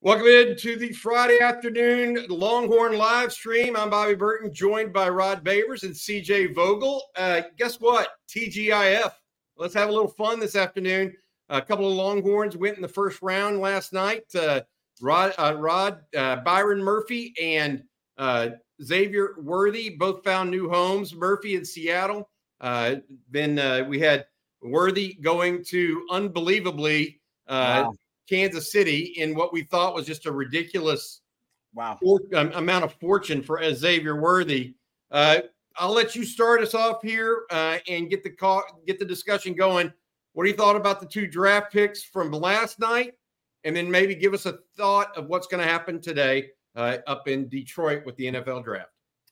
Welcome into the Friday afternoon Longhorn live stream. I'm Bobby Burton, joined by Rod Babers and CJ Vogel. Guess what? TGIF. Let's have a little fun this afternoon. A couple of Longhorns went in the first round last night. Byron Murphy and Xavier Worthy both found new homes. Murphy in Seattle. Then we had Worthy going to unbelievably Kansas City in what we thought was just a ridiculous amount of fortune for Xavier Worthy. I'll let you start us off here and get the discussion going. What do you thought about the two draft picks from last night? And then maybe give us a thought of what's going to happen today up in Detroit with the NFL draft.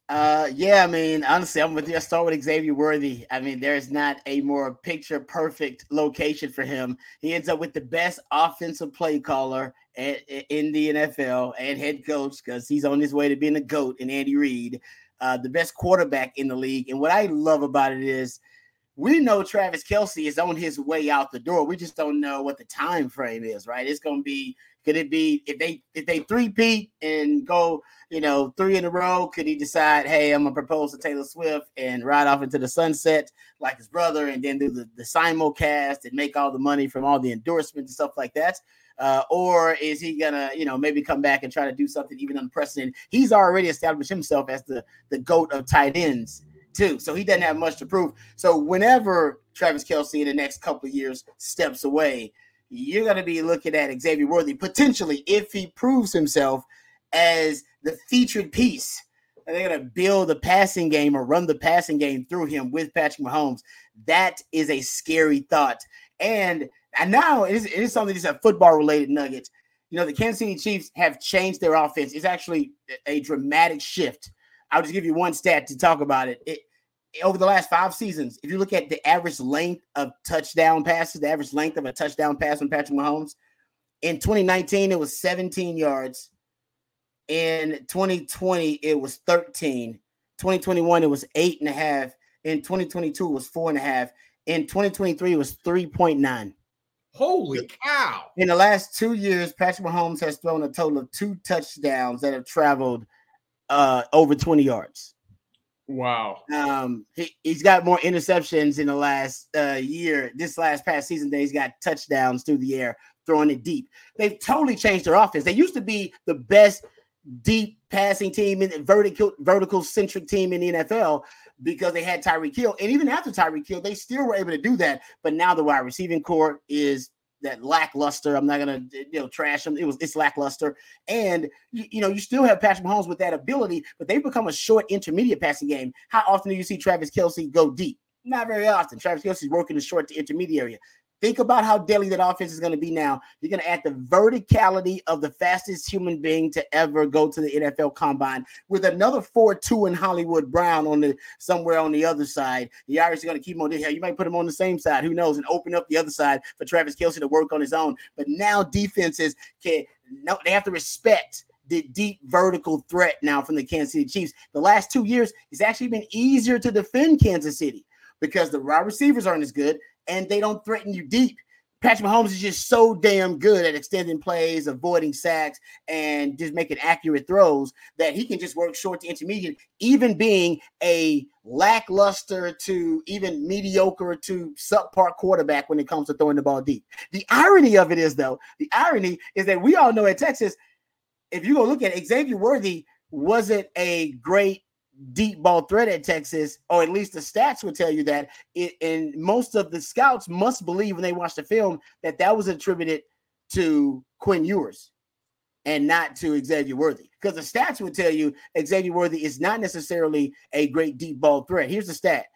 Honestly, I'm with you. I start with Xavier Worthy. There's not a more picture-perfect location for him. He ends up with the best offensive play caller in the NFL and head coach, because he's on his way to being a GOAT in Andy Reid, the best quarterback in the league. And what I love about it is we know Travis Kelce is on his way out the door. We just don't know what the time frame is, right? It's going to be, could it be if they three-peat and go, 3 in a row, could he decide, hey, I'm going to propose to Taylor Swift and ride off into the sunset like his brother and then do the simulcast and make all the money from all the endorsements and stuff like that? Or is he going to, maybe come back and try to do something even unprecedented? He's already established himself as the GOAT of tight ends too. So he doesn't have much to prove. So whenever Travis Kelce in the next couple of years steps away, you're going to be looking at Xavier Worthy potentially, if he proves himself as the featured piece. And they're going to build the passing game or run the passing game through him with Patrick Mahomes. That is a scary thought. And now it is something that's a football-related nugget. The Kansas City Chiefs have changed their offense. It's actually a dramatic shift. I'll just give you one stat to talk about it. Over the last 5 seasons, if you look at the average length of touchdown passes, the average length of a touchdown pass from Patrick Mahomes, in 2019, it was 17 yards. In 2020, it was 13. 2021, it was 8.5. In 2022, it was 4.5. In 2023, it was 3.9. Holy cow. In the last 2 years, Patrick Mahomes has thrown a total of 2 touchdowns that have traveled over 20 yards. Wow. He's got more interceptions in the last year, this past season, than he's got touchdowns through the air, throwing it deep. They've totally changed their offense. They used to be the best deep passing team in vertical centric team in the NFL because they had Tyreek Hill. And even after Tyreek Hill, they still were able to do that. But now the wide receiving core is that lackluster. I'm not going to trash them. It's lackluster. And, you still have Patrick Mahomes with that ability, but they've become a short intermediate passing game. How often do you see Travis Kelce go deep? Not very often. Travis Kelce's working the short to intermediate area. Think about how deadly that offense is going to be now. You're going to add the verticality of the fastest human being to ever go to the NFL Combine with another 4.2 in Hollywood Brown somewhere on the other side. The Irish are going to keep him on there. You might put him on the same side, who knows, and open up the other side for Travis Kelce to work on his own. But now defenses they have to respect the deep vertical threat now from the Kansas City Chiefs. The last 2 years, it's actually been easier to defend Kansas City because the wide receivers aren't as good and they don't threaten you deep. Patrick Mahomes is just so damn good at extending plays, avoiding sacks, and just making accurate throws that he can just work short to intermediate, even being a lackluster to even mediocre to subpar quarterback when it comes to throwing the ball deep. The irony of it is, though, that we all know at Texas, if you go look at it, Xavier Worthy wasn't a great deep ball threat at Texas, or at least the stats would tell you that. And most of the scouts must believe when they watch the film that was attributed to Quinn Ewers and not to Xavier Worthy, because the stats would tell you Xavier Worthy is not necessarily a great deep ball threat. Here's the stat: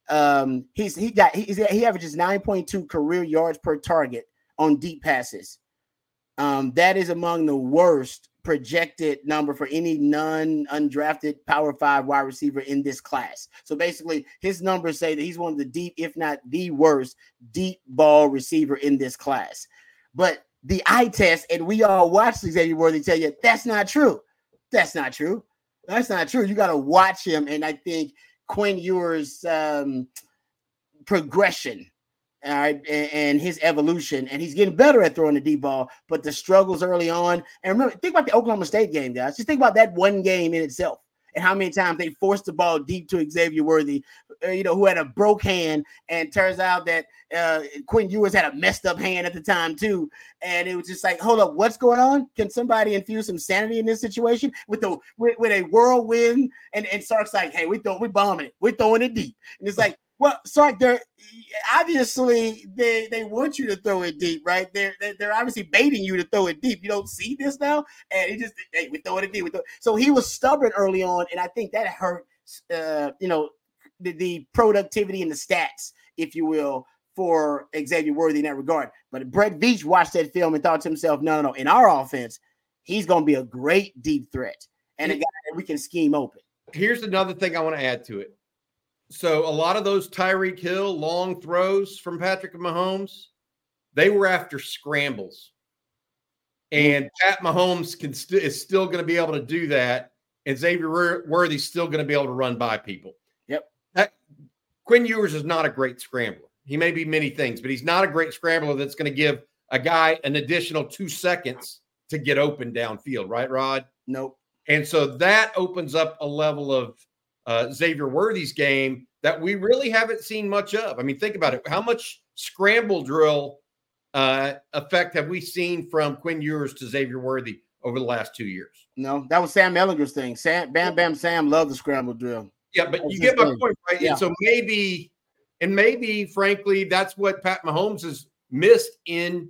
he averages 9.2 career yards per target on deep passes. That is among the worst projected number for any undrafted Power 5 wide receiver in this class. So basically, his numbers say that he's one of the deep, if not the worst, deep ball receiver in this class. But the eye test, and we all watch Xavier Worthy, tell you that's not true. That's not true. That's not true. You got to watch him, and I think Quinn Ewers' progression all right, and his evolution, and he's getting better at throwing the deep ball, but the struggles early on. And remember, think about the Oklahoma State game, guys. Just think about that one game in itself and how many times they forced the ball deep to Xavier Worthy, who had a broke hand, and turns out that Quinn Ewers had a messed up hand at the time too. And it was just like, hold up, what's going on? Can somebody infuse some sanity in this situation with a whirlwind? And Sark's like, hey, we're bombing it. We're throwing it deep. And it's like, well, Sark, they're obviously they want you to throw it deep, right? They're obviously baiting you to throw it deep. You don't see this now, and he just, hey, we're throwing it deep. So he was stubborn early on, and I think that hurt, the productivity and the stats, if you will, for Xavier Worthy in that regard. But Brett Veach watched that film and thought to himself, no, in our offense, he's going to be a great deep threat and a guy that we can scheme open. Here's another thing I want to add to it. So a lot of those Tyreek Hill long throws from Patrick Mahomes, they were after scrambles. And Pat Mahomes is still going to be able to do that, and Xavier Worthy's still going to be able to run by people. Yep. Quinn Ewers is not a great scrambler. He may be many things, but he's not a great scrambler that's going to give a guy an additional 2 seconds to get open downfield, right, Rod? Nope. And so that opens up a level of Xavier Worthy's game that we really haven't seen much of. I mean, think about it. How much scramble drill effect have we seen from Quinn Ewers to Xavier Worthy over the last 2 years? No, that was Sam Ehlinger's thing. Bam Sam loved the scramble drill. Yeah, but you get my point, right? Yeah. And so maybe, frankly, that's what Pat Mahomes has missed in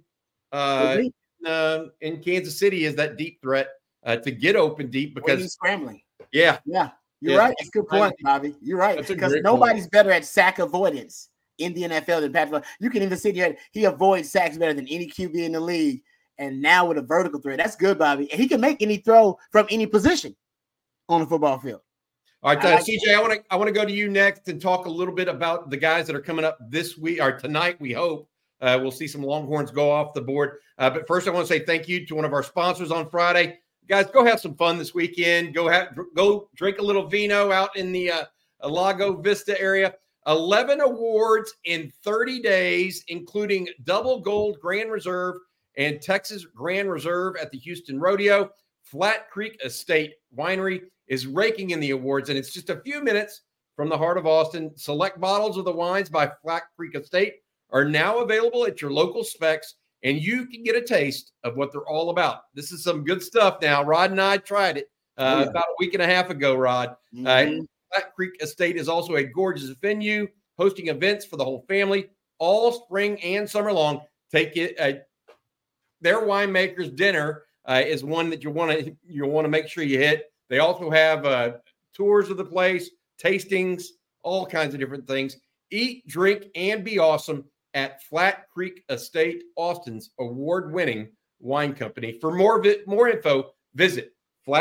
Kansas City, is that deep threat to get open deep, because he's scrambling. Yeah. You're right. That's a good point, Bobby. You're right. Because nobody's better at sack avoidance in the NFL than Patrick. You can even see here, he avoids sacks better than any QB in the league. And now with a vertical threat, that's good, Bobby. And he can make any throw from any position on the football field. All right, CJ, I want to go to you next and talk a little bit about the guys that are coming up this week or tonight. We hope we'll see some Longhorns go off the board. But first, I want to say thank you to one of our sponsors on Friday. Guys, go have some fun this weekend. Go drink a little vino out in the Lago Vista area. 11 awards in 30 days, including double gold Grand Reserve and Texas Grand Reserve at the Houston Rodeo. Flat Creek Estate Winery is raking in the awards, and it's just a few minutes from the heart of Austin. Select bottles of the wines by Flat Creek Estate are now available at your local Specs, and you can get a taste of what they're all about. This is some good stuff now. Rod and I tried it about a week and a half ago, Rod. Flat Creek Estate is also a gorgeous venue, hosting events for the whole family all spring and summer long. Take it. Their winemakers dinner is one that you want to make sure you hit. They also have tours of the place, tastings, all kinds of different things. Eat, drink, and be awesome at Flat Creek Estate, Austin's award-winning wine company. For more info, visit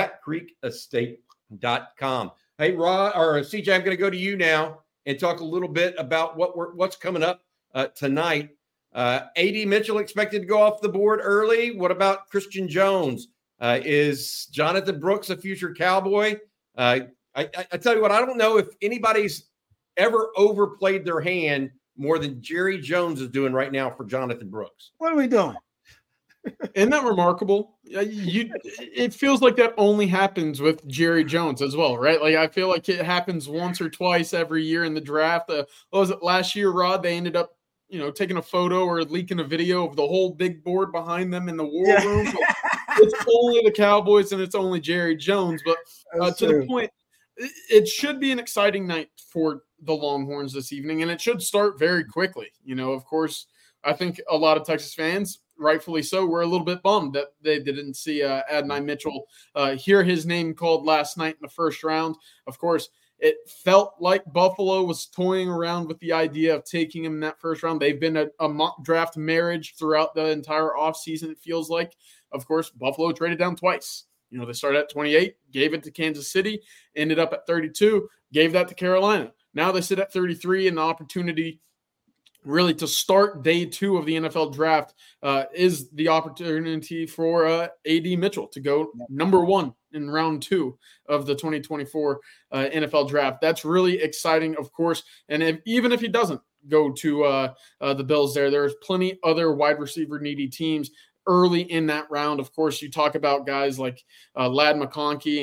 flatcreekestate.com. Hey, Rod or CJ, I'm going to go to you now and talk a little bit about what's coming up tonight. A.D. Mitchell expected to go off the board early. What about Christian Jones? Is Jonathan Brooks a future Cowboy? I tell you what, I don't know if anybody's ever overplayed their hand more than Jerry Jones is doing right now for Jonathan Brooks. What are we doing? Isn't that remarkable? It feels like that only happens with Jerry Jones as well, right? Like I feel like it happens once or twice every year in the draft. What was it last year, Rod? They ended up, taking a photo or leaking a video of the whole big board behind them in the war room. It's only the Cowboys and it's only Jerry Jones. But to the point, it should be an exciting night for the Longhorns this evening, and it should start very quickly. Of course, I think a lot of Texas fans, rightfully so, were a little bit bummed that they didn't see Adonai Mitchell hear his name called last night in the first round. Of course, it felt like Buffalo was toying around with the idea of taking him in that first round. They've been a mock draft marriage throughout the entire offseason, it feels like. Of course, Buffalo traded down twice. They started at 28, gave it to Kansas City, ended up at 32, gave that to Carolina. Now they sit at 33, and the opportunity really to start day 2 of the NFL draft is the opportunity for A.D. Mitchell to go number 1 in round 2 of the 2024 NFL draft. That's really exciting, of course. And even if he doesn't go to the Bills there. There's plenty other wide receiver needy teams early in that round. Of course, you talk about guys like Ladd McConkey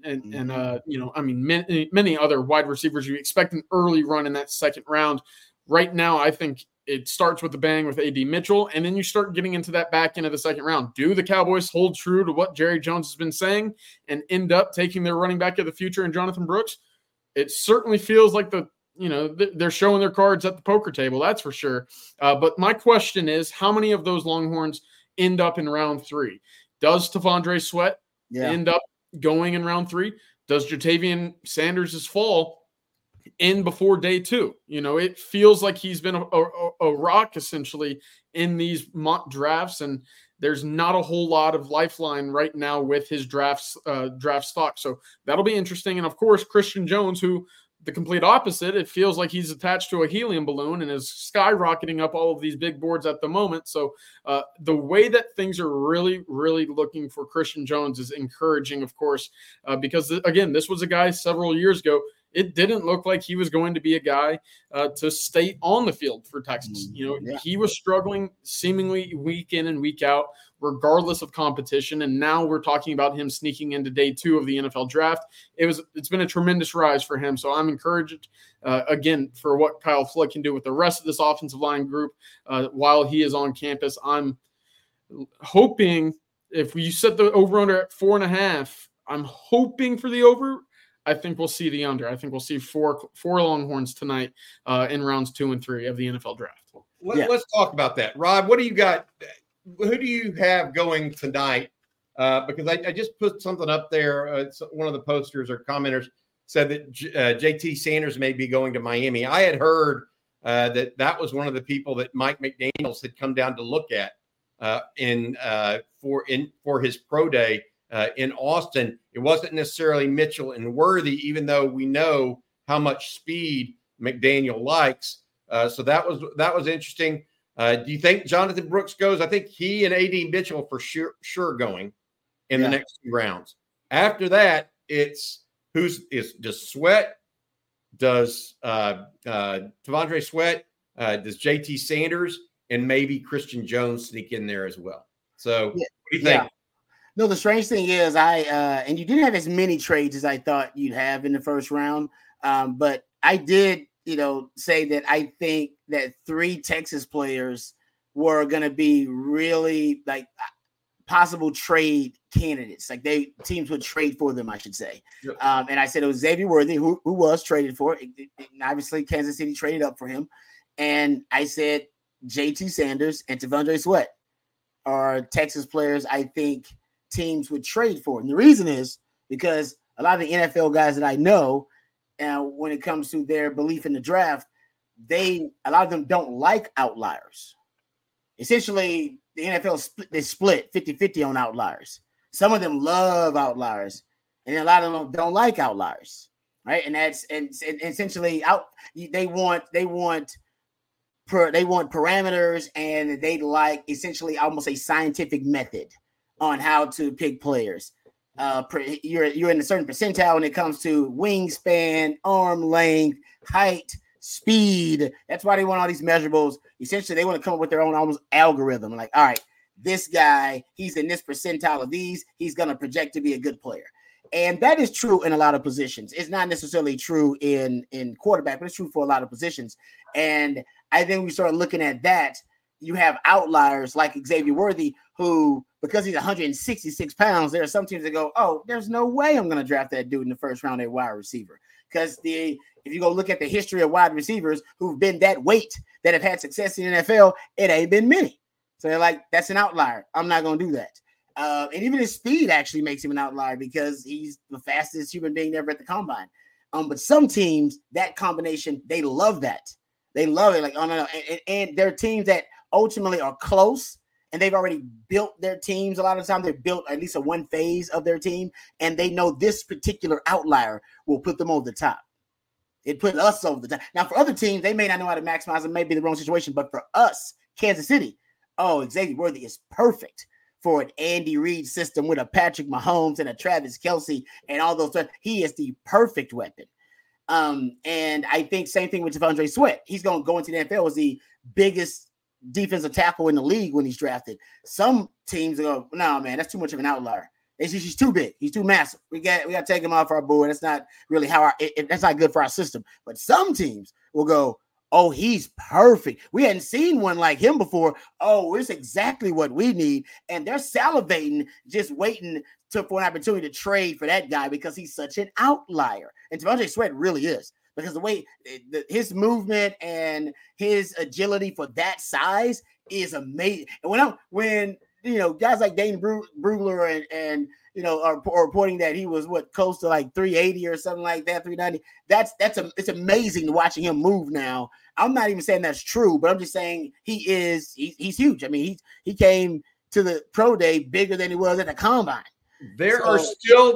and many other wide receivers. You expect an early run in that second round. Right now, I think it starts with the bang with A.D. Mitchell, and then you start getting into that back end of the second round. Do the Cowboys hold true to what Jerry Jones has been saying and end up taking their running back of the future in Jonathan Brooks? It certainly feels like they're showing their cards at the poker table, that's for sure. But my question is, how many of those Longhorns end up in round 3? Does T'Vondre Sweat end up going in round 3? Does Jatavian Sanders' fall in before day 2? It feels like he's been a rock essentially in these mock drafts, and there's not a whole lot of lifeline right now with his draft stock. So that'll be interesting. And of course, Christian Jones, who the complete opposite, it feels like he's attached to a helium balloon and is skyrocketing up all of these big boards at the moment. So the way that things are really, really looking for Christian Jones is encouraging, of course, because again, this was a guy several years ago. It didn't look like he was going to be a guy to stay on the field for Texas. He was struggling seemingly week in and week out, regardless of competition. And now we're talking about him sneaking into day 2 of the NFL draft. It's been a tremendous rise for him. So I'm encouraged again for what Kyle Flood can do with the rest of this offensive line group while he is on campus. I'm hoping if you set the over under at 4.5, I'm hoping for the over. I think we'll see the under. I think we'll see four Longhorns tonight in rounds 2 and 3 of the NFL draft. Let's talk about that. Rob, what do you got? Who do you have going tonight? Because I just put something up there. One of the posters or commenters said that JT Sanders may be going to Miami. I had heard that was one of the people that Mike McDaniels had come down to look at for his pro day in Austin. It wasn't necessarily Mitchell and Worthy, even though we know how much speed McDaniel likes. So that was interesting. Do you think Jonathan Brooks goes? I think he and A.D. Mitchell for sure going in the next 2 rounds. After that, does Sweat, does T'Vondre Sweat, does JT Sanders, and maybe Christian Jones sneak in there as well. So what do you think? Yeah. No, the strange thing is and you didn't have as many trades as I thought you'd have in the first round. But I did, say that I think that 3 Texas players were going to be really like possible trade candidates. Like teams would trade for them, I should say. Yep. And I said it was Xavier Worthy, who was traded for it. And obviously Kansas City traded up for him. And I said JT Sanders and T'Vondre Sweat are Texas players I think teams would trade for. And the reason is because a lot of the NFL guys that I know, when it comes to their belief in the draft, a lot of them don't like outliers. Essentially, the NFL they split 50-50 on outliers. Some of them love outliers, and a lot of them don't like outliers, right? And that's and essentially they want parameters, and they like essentially almost a scientific method on how to pick players. You're in a certain percentile when it comes to wingspan, arm length, height, speed. That's why they want all these measurables. Essentially, they want to come up with their own almost algorithm. Like, all right, this guy, he's in this percentile of these. He's going to project to be a good player. And that is true in a lot of positions. It's not necessarily true in quarterback, but it's true for a lot of positions. And I think we start looking at that. You have outliers like Xavier Worthy, who, because he's 166 pounds, there are some teams that go, oh, there's no way I'm going to draft that dude in the first round at wide receiver. Because if you go look at the history of wide receivers who've been that weight that have had success in the NFL, it ain't been many. So they're like, that's an outlier. I'm not going to do that. And even his speed actually makes him an outlier because he's the fastest human being ever at the combine. But some teams, that combination, they love that. They love it. Like, oh, no. And there are teams that ultimately are close, and they've already built their teams. A lot of the time they've built at least one phase of their team, and they know this particular outlier will put them over the top. It put us over the top. Now, for other teams, they may not know how to maximize. It may be the wrong situation, but for us, Kansas City, Xavier Worthy is perfect for an Andy Reid system with a Patrick Mahomes and a Travis Kelce and all those. He is the perfect weapon. And I think same thing with T'Vondre Sweat. He's going to go into the NFL as the biggest defensive tackle in the league when he's drafted. Some teams go, no, man, that's too much of an outlier. He's too big. He's too massive. We got to take him off our board. That's not really that's not good for our system. But some teams will go, oh, he's perfect. We hadn't seen one like him before. Oh, it's exactly what we need. And they're salivating, just waiting for an opportunity to trade for that guy because he's such an outlier. And T'Vondre Sweat really is, because the way his movement and his agility for that size is amazing. And when guys like Dane Brugler and are reporting that he was close to like 380 or something like that, 390. It's amazing watching him move now. I'm not even saying that's true, but I'm just saying he's huge. I mean, he came to the pro day bigger than he was at the combine. There's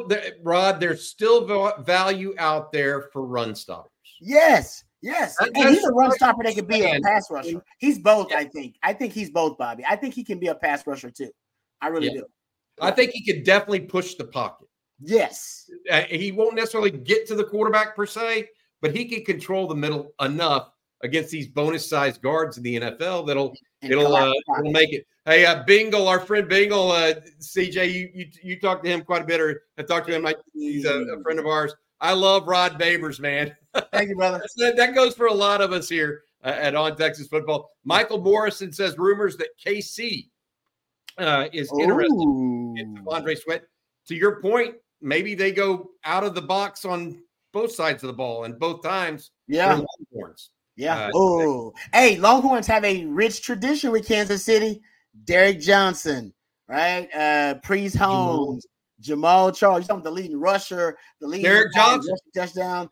still value out there for run stoppers. Yes. And he's a run stopper that could be a pass rusher. He's both, I think. I think he's both, Bobby. I think he can be a pass rusher too. I really do. I think he could definitely push the pocket. Yes. He won't necessarily get to the quarterback per se, but he can control the middle enough against these bonus-sized guards in the NFL that'll make it. Hey, Bingle, our friend Bingle, CJ, you talked to him quite a bit, or have talked to him like he's a friend of ours. I love Rod Babers, man. Thank you, brother. That goes for a lot of us here at On Texas Football. Michael Morrison says rumors that KC is interested in T'Vondre Sweat. To your point, maybe they go out of the box on both sides of the ball, and both times they're Longhorns. Yeah. Hey, Longhorns have a rich tradition with Kansas City. Derek Johnson, right? Priest Holmes, Jamal Charles. You're talking about the leading rusher, the leading Derek Johnson touchdown.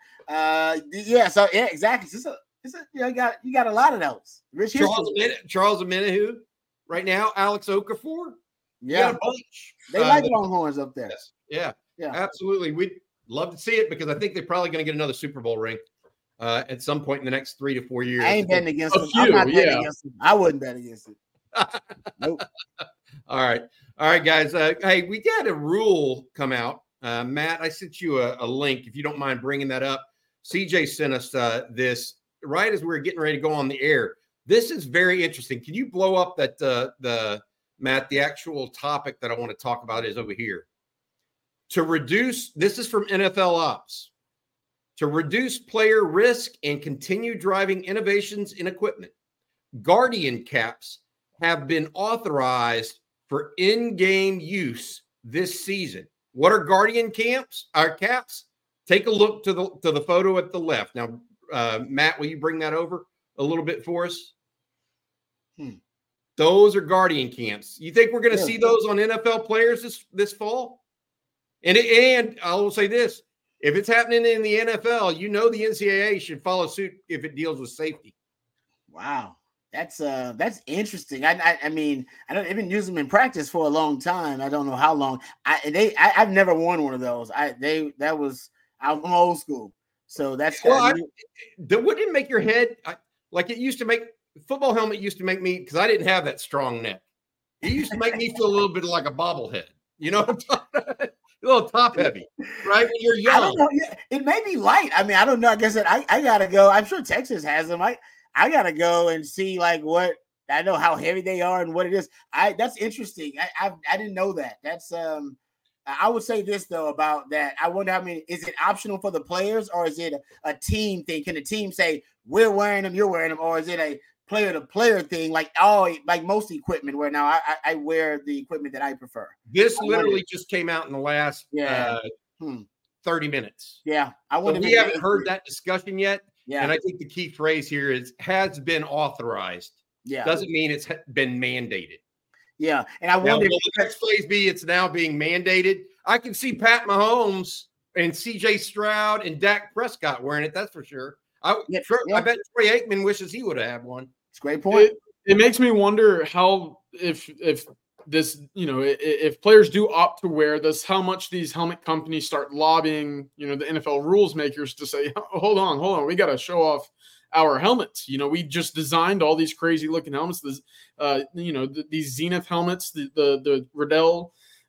Exactly. You got a lot of those. Rich Charles Omenihu right now. Alex Okafor. Yeah, they like Longhorns up there. Yes. Yeah, absolutely. We'd love to see it because I think they're probably going to get another Super Bowl ring at some point in the next 3 to 4 years. I ain't betting against them. I'm not betting against them. I wouldn't bet against it. Nope. All right, guys. Hey, we got a rule come out. Matt, I sent you a link. If you don't mind bringing that up. CJ sent us this right as we were getting ready to go on the air. This is very interesting. Can you blow up that Matt, the actual topic that I want to talk about is over here. To reduce, this is from NFL Ops, to reduce player risk and continue driving innovations in equipment, Guardian caps have been authorized for in-game use this season. What are Guardian caps? Take a look to the photo at the left. Now, Matt, will you bring that over a little bit for us? Those are Guardian camps. You think we're going to see those on NFL players this fall? And I will say this: if it's happening in the NFL, the NCAA should follow suit if it deals with safety. Wow, that's interesting. I mean, I've been using them in practice for a long time. I don't know how long. I've never worn one of those. I'm old school, so that's wouldn't it make your head like it used to make? Football helmet used to make me, because I didn't have that strong neck. It used to make me feel a little bit like a bobblehead. You know what I'm talking about? A little top heavy, right? When you're young. I don't know. It may be light. I mean, I don't know. Like I said, I gotta go. I'm sure Texas has them. I gotta go and see what I know how heavy they are and what it is. That's interesting. I didn't know that. That's I would say this though about that. I wonder how many. Is it optional for the players or is it a team thing? Can the team say we're wearing them, you're wearing them, or is it a player-to-player thing, like most equipment where now I wear the equipment that I prefer. This literally just came out in the last 30 minutes. Yeah. We haven't heard that discussion yet. Yeah. And I think the key phrase here is has been authorized. Yeah. Doesn't mean it's been mandated. Yeah. And I wonder if the next phrase be it's now being mandated. I can see Pat Mahomes and CJ Stroud and Dak Prescott wearing it. That's for sure. I bet Troy Aikman wishes he would have had one. It's a great point. It makes me wonder how if this, if players do opt to wear this, how much these helmet companies start lobbying, the NFL rules makers to say, hold on, we got to show off our helmets. We just designed all these crazy looking helmets. This, these Zenith helmets, the Riddell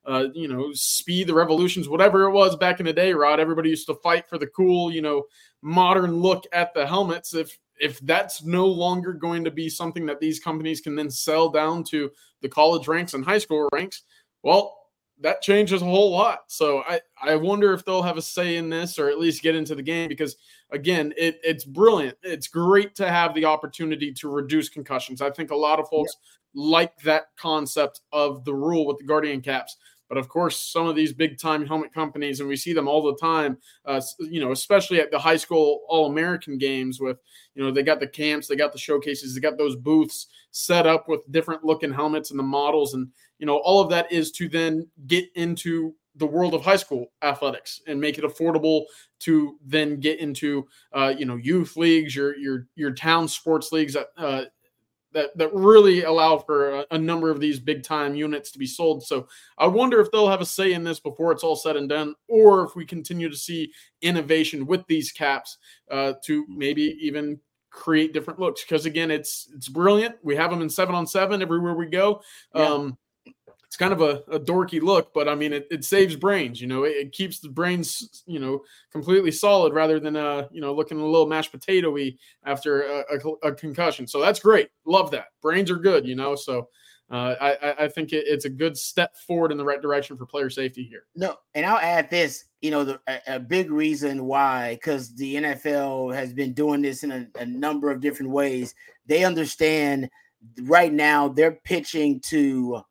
speed, the revolutions, whatever it was back in the day, Rod. Everybody used to fight for the cool, modern look at the helmets. If that's no longer going to be something that these companies can then sell down to the college ranks and high school ranks, well, that changes a whole lot. So I wonder if they'll have a say in this, or at least get into the game, because again, it's brilliant. It's great to have the opportunity to reduce concussions. I think a lot of folks like that concept of the rule with the Guardian caps. But of course, some of these big time helmet companies, and we see them all the time, especially at the high school All-American games with, they got the camps, they got the showcases, they got those booths set up with different looking helmets and the models. And, all of that is to then get into the world of high school athletics and make it affordable to then get into, youth leagues, your town sports leagues that really allow for a number of these big time units to be sold. So I wonder if they'll have a say in this before it's all said and done, or if we continue to see innovation with these caps to maybe even create different looks. Because again, it's brilliant. We have them in 7-on-7 everywhere we go. Yeah. It's kind of a dorky look, but I mean, it saves brains. It keeps the brains, completely solid rather than looking a little mashed potato-y after a concussion. So that's great. Love that. Brains are good, So I think it's a good step forward in the right direction for player safety here. No, and I'll add this. A big reason why, because the NFL has been doing this in a number of different ways. They understand right now they're pitching to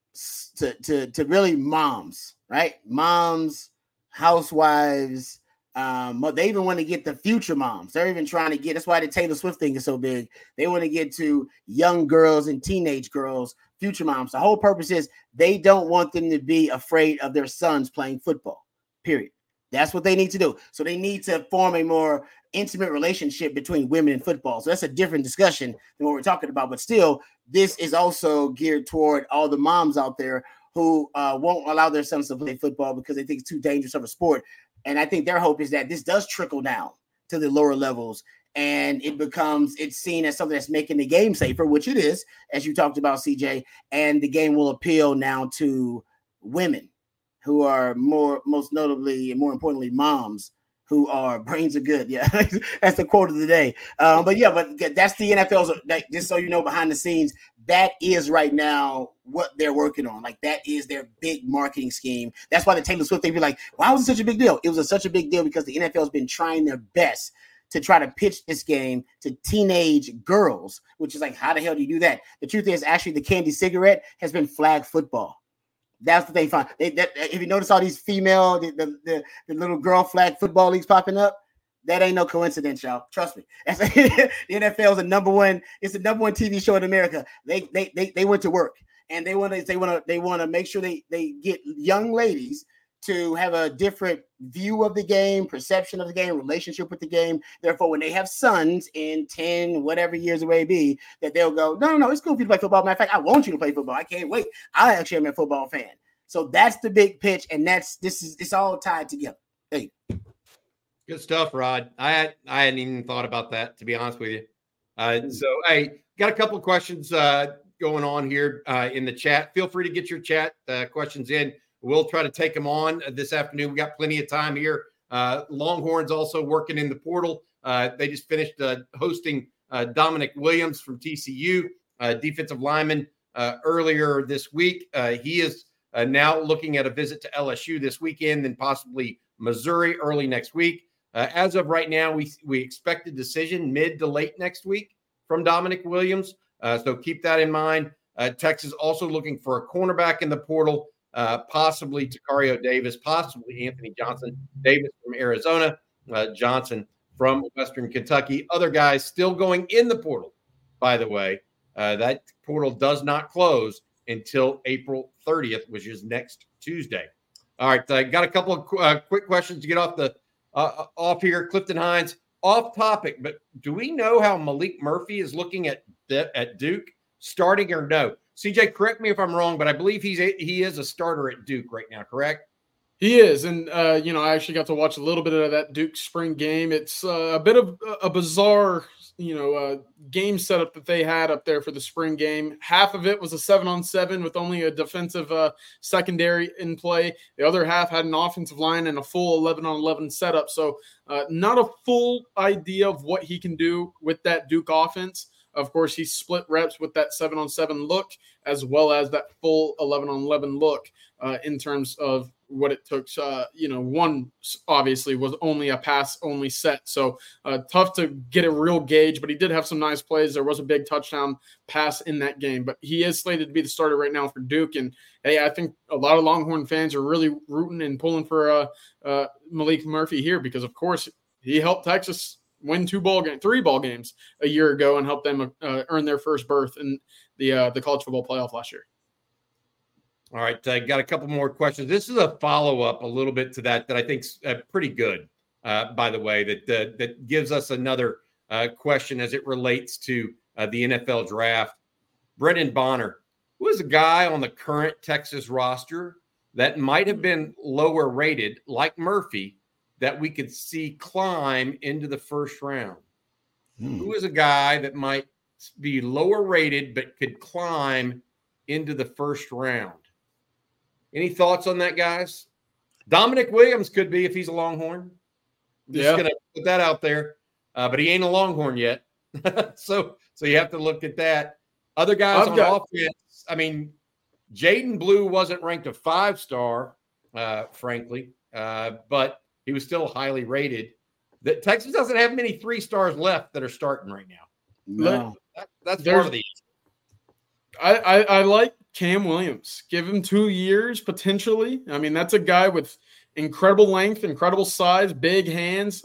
really moms, right? Moms, housewives. They even want to get the future moms. They're even trying to get, that's why the Taylor Swift thing is so big. They want to get to young girls and teenage girls, future moms. The whole purpose is they don't want them to be afraid of their sons playing football, period. That's what they need to do. So they need to form a more intimate relationship between women and football. So that's a different discussion than what we're talking about. But still, this is also geared toward all the moms out there who won't allow their sons to play football because they think it's too dangerous of a sport. And I think their hope is that this does trickle down to the lower levels and it's seen as something that's making the game safer, which it is, as you talked about, CJ, and the game will appeal now to women who are most notably and more importantly, moms who are brains are good. Yeah, that's the quote of the day. But that's the NFL's, just so you know, behind the scenes, that is right now what they're working on. Like, that is their big marketing scheme. That's why the Taylor Swift thing be like, why was it such a big deal? It was such a big deal because the NFL has been trying their best to try to pitch this game to teenage girls, which is like, how the hell do you do that? The truth is, actually, the candy cigarette has been flag football. That's what they find. If you notice all these female, the little girl flag football leagues popping up, that ain't no coincidence, y'all. Trust me. The NFL is the number one TV show in America. They went to work, and they want to make sure they get young ladies to have a different view of the game, perception of the game, relationship with the game. Therefore, when they have sons in 10, whatever years it may be, that they'll go, no, it's cool for you to play football. Matter of fact, I want you to play football. I can't wait. I actually am a football fan. So that's the big pitch, and it's all tied together. Hey. Good stuff, Rod. I hadn't even thought about that, to be honest with you. So, hey, got a couple of questions going on here in the chat. Feel free to get your chat questions in. We'll try to take them on this afternoon. We got plenty of time here. Longhorns also working in the portal. They just finished hosting Dominic Williams from TCU, defensive lineman, earlier this week. He is now looking at a visit to LSU this weekend and possibly Missouri early next week. As of right now, we expect a decision mid to late next week from Dominic Williams. So keep that in mind. Texas also looking for a cornerback in the portal. Possibly Tacario Davis, possibly Anthony Johnson. Davis from Arizona, Johnson from Western Kentucky. Other guys still going in the portal, by the way. That portal does not close until April 30th, which is next Tuesday. All right, I got a couple of quick questions to get off here. Clifton Hines, off topic, but do we know how Malik Murphy is looking at Duke, starting or no? CJ, correct me if I'm wrong, but I believe he is a starter at Duke right now, correct? He is, and I actually got to watch a little bit of that Duke spring game. It's a bit of a bizarre game setup that they had up there for the spring game. Half of it was a 7-on-7 with only a defensive secondary in play. The other half had an offensive line and a full 11-on-11 setup. So not a full idea of what he can do with that Duke offense. Of course, he split reps with that 7-on-7 look as well as that full 11-on-11 look in terms of what it took. One obviously was only a pass-only set. So tough to get a real gauge, but he did have some nice plays. There was a big touchdown pass in that game, but he is slated to be the starter right now for Duke. And, hey, I think a lot of Longhorn fans are really rooting and pulling for Maalik Murphy here because, of course, he helped Texas win 3 ball games a year ago and helped them earn their first berth in the college football playoff last year. All right, got a couple more questions. This is a follow-up a little bit to that I think's pretty good, by the way, that gives us another question as it relates to the NFL draft. Brendan Bonner, who is a guy on the current Texas roster that might have been lower rated, like Murphy, that we could see climb into the first round? Who is a guy that might be lower rated but could climb into the first round? Any thoughts on that, guys? Dominic Williams could be if he's a Longhorn. Just going to put that out there. But he ain't a Longhorn yet. so you have to look at that. Other guys on offense, I mean, Jaden Blue wasn't ranked a 5-star, frankly, but he was still highly rated. That Texas doesn't have many 3-stars left that are starting right now. No. That's part of the issue. I like Cam Williams. Give him 2 years potentially. I mean, that's a guy with incredible length, incredible size, big hands.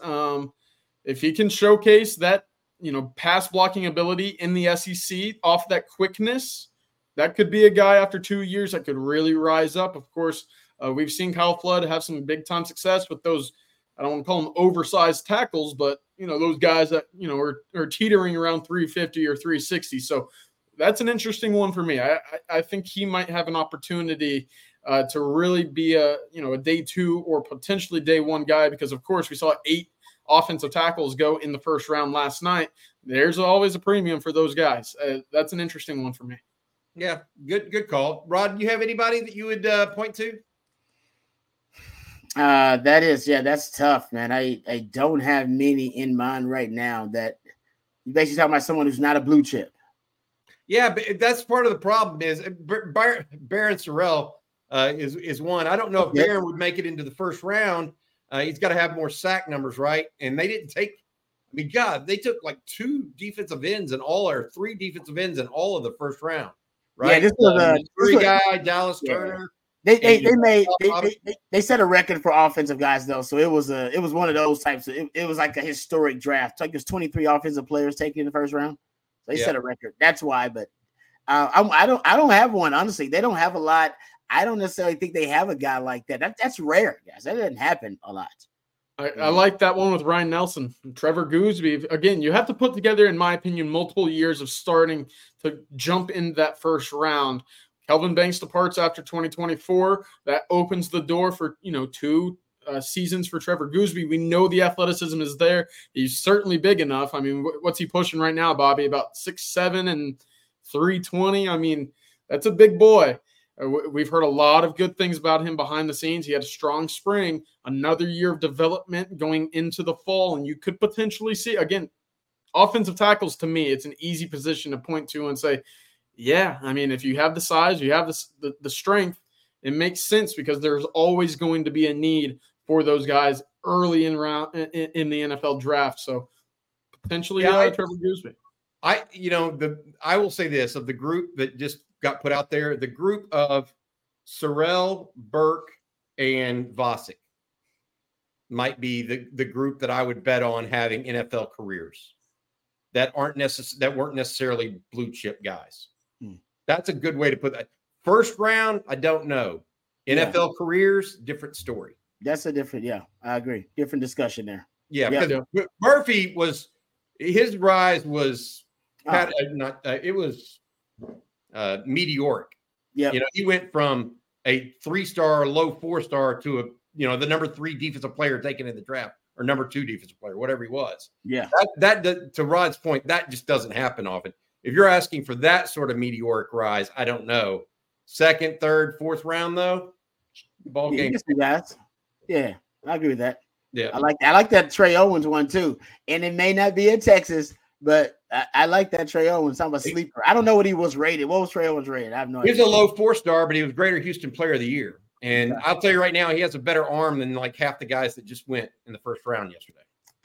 If he can showcase that, pass blocking ability in the SEC off that quickness, that could be a guy after 2 years that could really rise up. Of course, we've seen Kyle Flood have some big time success with those, I don't want to call them oversized tackles, but those guys that, are teetering around 350 or 360. So that's an interesting one for me. I think he might have an opportunity to really be a day 2 or potentially day 1 guy, because of course we saw 8 offensive tackles go in the first round last night. There's always a premium for those guys. That's an interesting one for me. Yeah, good call. Rod, do you have anybody that you would point to? That's tough, man. I don't have many in mind right now. That you basically talking about someone who's not a blue chip. Yeah, but that's part of the problem is Barron Sorrell is one. I don't know if Barron would make it into the first round. He's got to have more sack numbers, right? And they didn't take – I mean, God, they took like 3 defensive ends in all of the first round, right? Yeah, this was guy, Dallas Turner. They set a record for offensive guys though, so it was one of those types. It was like a historic draft. Like there's 23 offensive players taken in the first round. They set a record. That's why. But I don't have one. Honestly, they don't have a lot. I don't necessarily think they have a guy like that. That's rare, guys. That doesn't happen a lot. I like that one with Ryan Nelson, Trevor Gooseby. Again, you have to put together, in my opinion, multiple years of starting to jump into that first round. Kelvin Banks departs after 2024. That opens the door for 2 seasons for Trevor Gooseby. We know the athleticism is there. He's certainly big enough. I mean, what's he pushing right now, Bobby? About 6'7" and 320. I mean, that's a big boy. We've heard a lot of good things about him behind the scenes. He had a strong spring, another year of development going into the fall, and you could potentially see, again, offensive tackles, to me, it's an easy position to point to and say, yeah, I mean, if you have the size, you have the strength, it makes sense because there's always going to be a need for those guys early in the NFL draft. So potentially Trevor Gooseby. I will say this, of the group that just got put out there, the group of Sorrell, Burke, and Vosick might be the group that I would bet on having NFL careers that weren't necessarily blue chip guys. That's a good way to put that. First round, I don't know. NFL careers, different story. That's a different, I agree. Different discussion there. Yeah, because Murphy his rise was meteoric. Yeah, he went from a 3-star, low 4-star to the number 3 defensive player taken in the draft or number 2 defensive player, whatever he was. Yeah. That to Rod's point, that just doesn't happen often. If you're asking for that sort of meteoric rise, I don't know. Second, third, fourth round, though, ball game. Guys. Yeah, I agree with that. Yeah, I like that Trey Owens one too. And it may not be in Texas, but I like that Trey Owens. I'm a sleeper. I don't know what he was rated. What was Trey Owens rated? I have no idea. He was a low 4-star, but he was Greater Houston Player of the Year. And I'll tell you right now, he has a better arm than like half the guys that just went in the first round yesterday.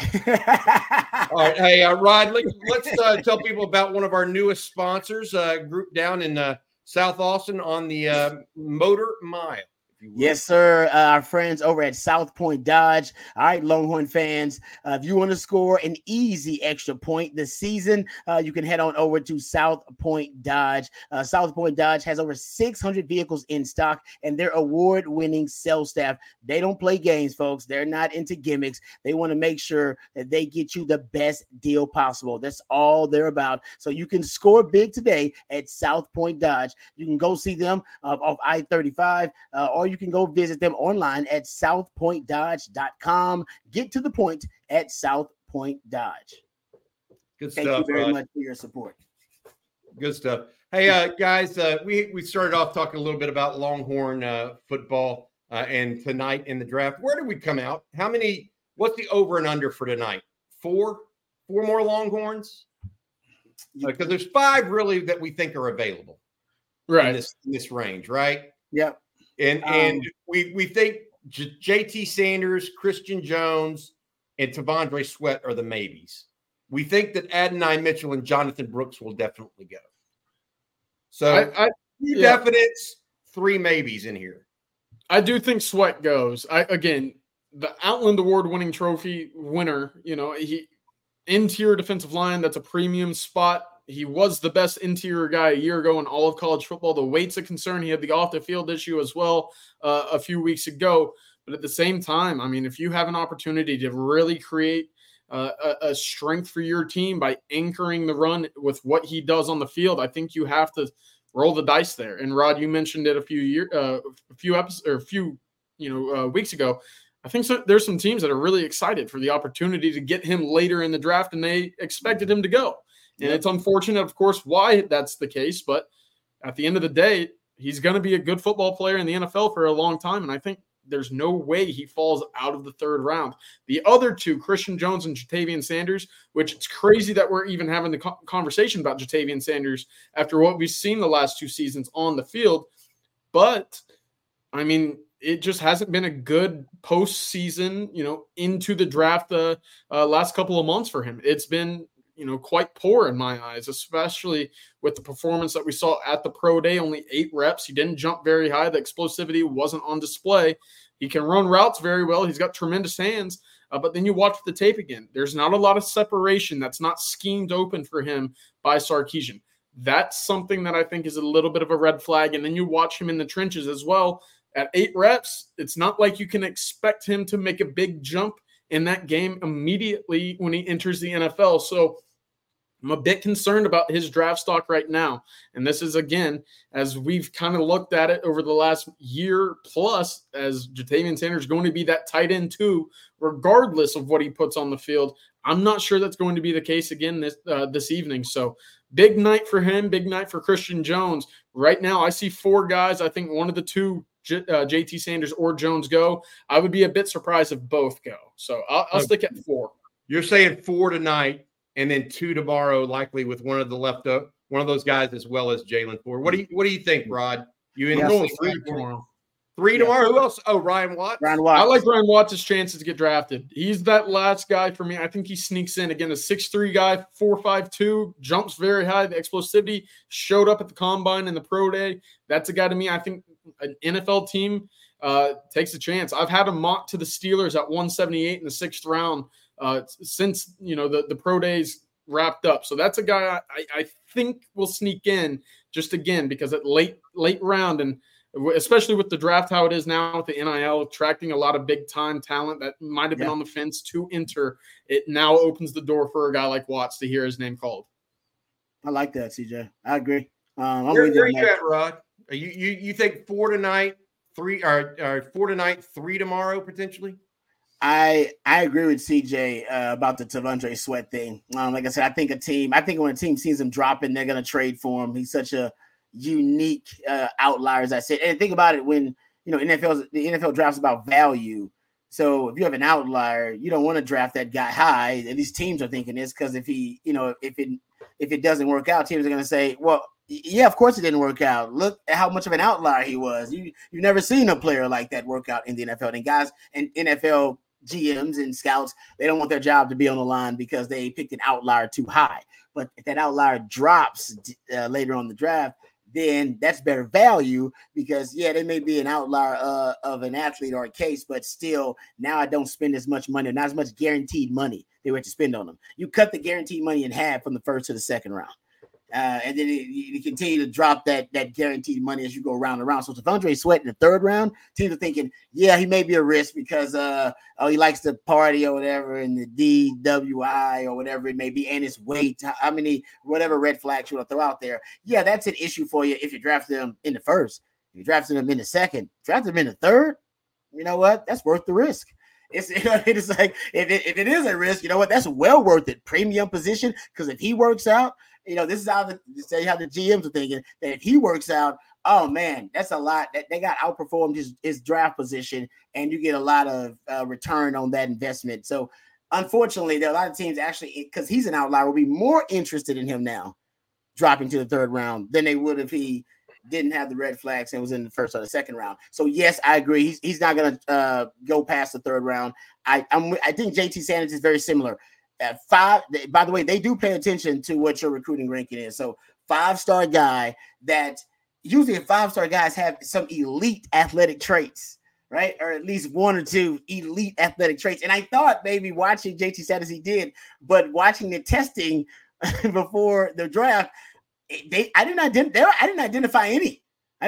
All right. Hey, Rod, let's tell people about one of our newest sponsors, group down in South Austin on the Motor Mile. Yes, sir. Our friends over at South Point Dodge. All right, Longhorn fans, if you want to score an easy extra point this season, you can head on over to South Point Dodge. South Point Dodge has over 600 vehicles in stock, and their award-winning sales staff, they don't play games, folks. They're not into gimmicks. They want to make sure that they get you the best deal possible. That's all they're about. So you can score big today at South Point Dodge. You can go see them off I-35, or you can go visit them online at southpointdodge.com. Get to the point at South Point Dodge. Good stuff. Thank you very much for your support. Good stuff. Hey, guys, we started off talking a little bit about Longhorn football and tonight in the draft. Where did we come out? What's the over and under for tonight? 4 more Longhorns? Because there's 5 really that we think are available. Right. In this range, right? Yep. And we think JT Sanders, Christian Jones, and T'Vondre Sweat are the maybes. We think that Adonai Mitchell and Jonathan Brooks will definitely go. So 2 definites, 3 maybes in here. I do think Sweat goes. Again, the Outland Award-winning trophy winner, he interior defensive line, that's a premium spot. He was the best interior guy a year ago in all of college football. The weight's a concern. He had the off-the-field issue as well a few weeks ago. But at the same time, I mean, if you have an opportunity to really create a strength for your team by anchoring the run with what he does on the field, I think you have to roll the dice there. And Rod, you mentioned it a few weeks ago. I think there's some teams that are really excited for the opportunity to get him later in the draft, and they expected him to go. And it's unfortunate, of course, why that's the case. But at the end of the day, he's going to be a good football player in the NFL for a long time. And I think there's no way he falls out of the 3rd round. The other 2, Christian Jones and Jatavian Sanders, which it's crazy that we're even having the conversation about Jatavian Sanders after what we've seen the last 2 seasons on the field. But, I mean, it just hasn't been a good postseason, into the draft the last couple of months for him. It's been quite poor in my eyes, especially with the performance that we saw at the pro day, only 8 reps. He didn't jump very high. The explosivity wasn't on display. He can run routes very well. He's got tremendous hands, but then you watch the tape again. There's not a lot of separation that's not schemed open for him by Sarkisian. That's something that I think is a little bit of a red flag. And then you watch him in the trenches as well. At 8 reps, it's not like you can expect him to make a big jump in that game immediately when he enters the NFL. So I'm a bit concerned about his draft stock right now. And this is, again, as we've kind of looked at it over the last year plus, as Jatavian Sanders is going to be that tight end too, regardless of what he puts on the field. I'm not sure that's going to be the case again this evening. So big night for him, big night for Christian Jones. Right now, I see 4 guys. I think one of the 2, JT Sanders or Jones, go. I would be a bit surprised if both go. So I'll stick at 4. You're saying 4 tonight, and then 2 tomorrow, likely with one of those guys as well as Jalen Ford. What do you think, Rod? I'm going 3 tomorrow. 3 tomorrow. Who else? Oh, Ryan Watts. Ryan Watts. I like Ryan Watts' chances to get drafted. He's that last guy for me. I think he sneaks in. Again, a 6'3" guy, 4.52, jumps very high. The explosivity showed up at the combine and the pro day. That's a guy to me. I think an NFL team takes a chance. I've had him mocked to the Steelers at 178 in the 6th round since the pro days wrapped up. So that's a guy I think will sneak in just again because at late round, and especially with the draft how it is now with the NIL attracting a lot of big time talent that might have been on the fence to enter, it now opens the door for a guy like Watts to hear his name called. I like that, CJ. I agree. Where are you at, Rod? Are you think 4 tonight, 3 or 4 tonight, 3 tomorrow potentially? I agree with CJ about the T'Vondre Sweat thing. Like I said, I think when a team sees him dropping, they're going to trade for him. He's such a unique outlier, as I said. And think about it, when the NFL drafts about value. So if you have an outlier, you don't want to draft that guy high. At least teams are thinking this, because if it doesn't work out, teams are going to say, well, yeah, of course it didn't work out. Look at how much of an outlier he was. You've never seen a player like that work out in the NFL. And guys and NFL GMs and scouts, they don't want their job to be on the line because they picked an outlier too high. But if that outlier drops later on the draft, then that's better value, because they may be an outlier of an athlete or a case, but still now I don't spend as much money, not as much guaranteed money they were to spend on them. You cut the guaranteed money in half from the first to the second round. And then you continue to drop that guaranteed money as you go round and round. So T'Vondre Sweat in the third round, teams are thinking, he may be a risk because he likes to party or whatever, and the DWI or whatever it may be, and his weight, how many whatever red flags you want to throw out there. Yeah, that's an issue for you if you draft them in the first. If you draft them in the second, draft them in the third, you know what? That's worth the risk. It's like if it is a risk, you know what? That's well worth it. Premium position, because if he works out, this is how the GMs are thinking, that if he works out, oh man, that's a lot. They got outperformed his draft position, and you get a lot of return on that investment. So unfortunately, there are a lot of teams actually, because he's an outlier, will be more interested in him now dropping to the third round than they would if he didn't have the red flags and was in the first or the second round. So yes, I agree. He's not going to go past the third round. I think JT Sanders is very similar. At 5, by the way, they do pay attention to what your recruiting ranking is. So 5-star guy, that usually 5-star guys have some elite athletic traits, right? Or at least 1 or 2 elite athletic traits. And I thought maybe watching JT Sanders he did, but watching the testing before the draft, I didn't identify any.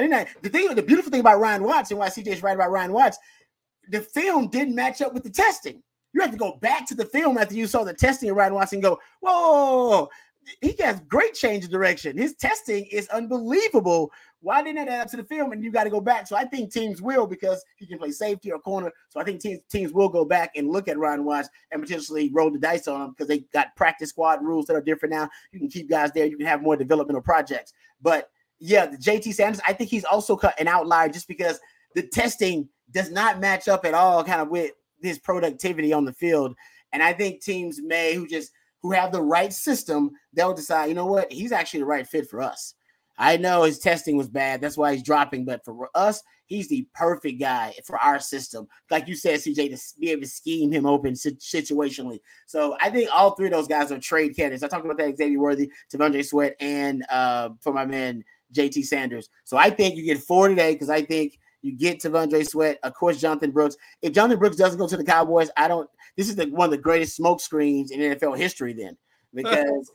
The beautiful thing about Ryan Watts, and why CJ's right about Ryan Watts, the film didn't match up with the testing. You have to go back to the film after you saw the testing of Ryan Watts and go, whoa, he has great change of direction. His testing is unbelievable. Why didn't that add up to the film? And you got to go back. So I think teams will, because he can play safety or corner. So I think teams will go back and look at Ryan Watts and potentially roll the dice on him, because they got practice squad rules that are different now. You can keep guys there. You can have more developmental projects. But yeah, the JT Sanders, I think he's also an outlier just because the testing does not match up at all kind of with his productivity on the field. And I think teams who have the right system, they'll decide, you know what, he's actually the right fit for us. I know his testing was bad, that's why he's dropping, but for us, he's the perfect guy for our system. Like you said, CJ, to be able to scheme him open situationally. So I think all 3 of those guys are trade candidates. I talked about that, Xavier Worthy, T'Vondre Sweat, and for my man JT Sanders. So I think you get 4 today, because I think you get T'Vondre Sweat, of course, Jonathan Brooks. If Jonathan Brooks doesn't go to the Cowboys, this is one of the greatest smoke screens in NFL history then, because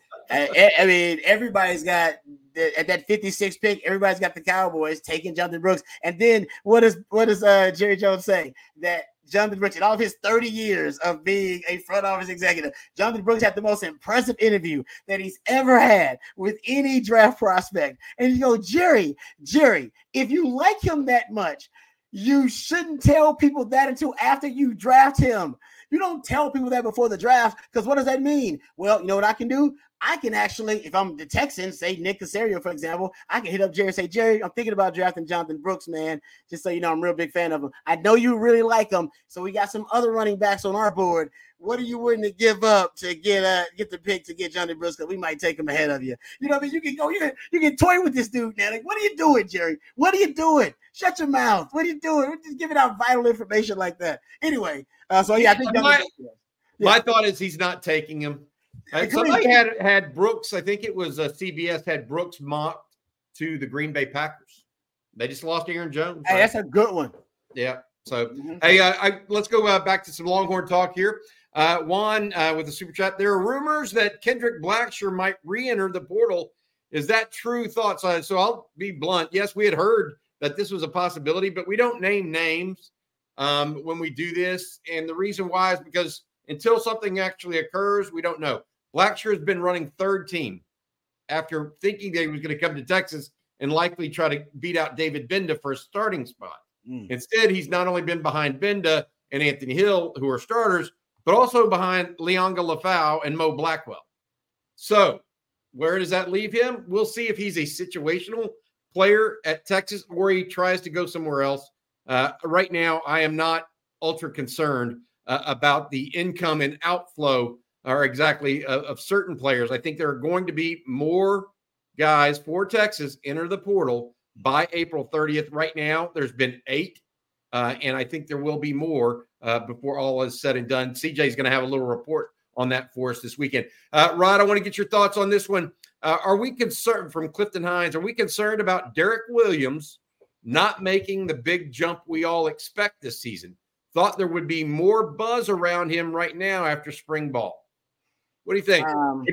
everybody's got at that 56 pick, everybody's got the Cowboys taking Jonathan Brooks. And then what does Jerry Jones say? That Jonathan Brooks, in all of his 30 years of being a front office executive, Jonathan Brooks had the most impressive interview that he's ever had with any draft prospect. And you go, Jerry, if you like him that much, you shouldn't tell people that until after you draft him. You don't tell people that before the draft, because what does that mean? Well, you know what I can do? I can actually, if I'm the Texans, say Nick Caserio, for example, I can hit up Jerry and say, Jerry, I'm thinking about drafting Jonathan Brooks, man. Just so you know, I'm a real big fan of him. I know you really like him, so we got some other running backs on our board. What are you willing to give up to get the pick to get Jonathan Brooks? Because we might take him ahead of you. You know what I mean? You can go, you can toy with this dude now. Like, what are you doing, Jerry? What are you doing? Shut your mouth. What are you doing? We're just giving out vital information like that. Anyway, so yeah, I think my thought is he's not taking him. Somebody had Brooks. I think it was CBS had Brooks mocked to the Green Bay Packers. They just lost Aaron Jones. Hey, that's a good one. Yeah. So, hey, let's go back to some Longhorn talk here. Juan with the super chat. There are rumors that Kendrick Blackshear might re-enter the portal. Is that true? Thoughts? So I'll be blunt. Yes, we had heard that this was a possibility, but we don't name names when we do this. And the reason why is because until something actually occurs, we don't know. Blackshear has been running third team after thinking that he was going to come to Texas and likely try to beat out David Benda for a starting spot. Instead, he's not only been behind Benda, and Anthony Hill, who are starters, but also behind Leonga Lafau and Mo Blackwell. So where does that leave him? We'll see if he's a situational player at Texas or he tries to go somewhere else. Right now, I am not ultra concerned about the income and outflow or exactly of certain players. I think there are going to be more guys for Texas enter the portal by April 30th. Right now, there's been 8, and I think there will be more before all is said and done. CJ is going to have a little report on that for us this weekend. Rod, I want to get your thoughts on this one. Are we concerned, from Clifton Hines, are we concerned about Derek Williams not making the big jump we all expect this season? Thought there would be more buzz around him right now after spring ball. What do you think?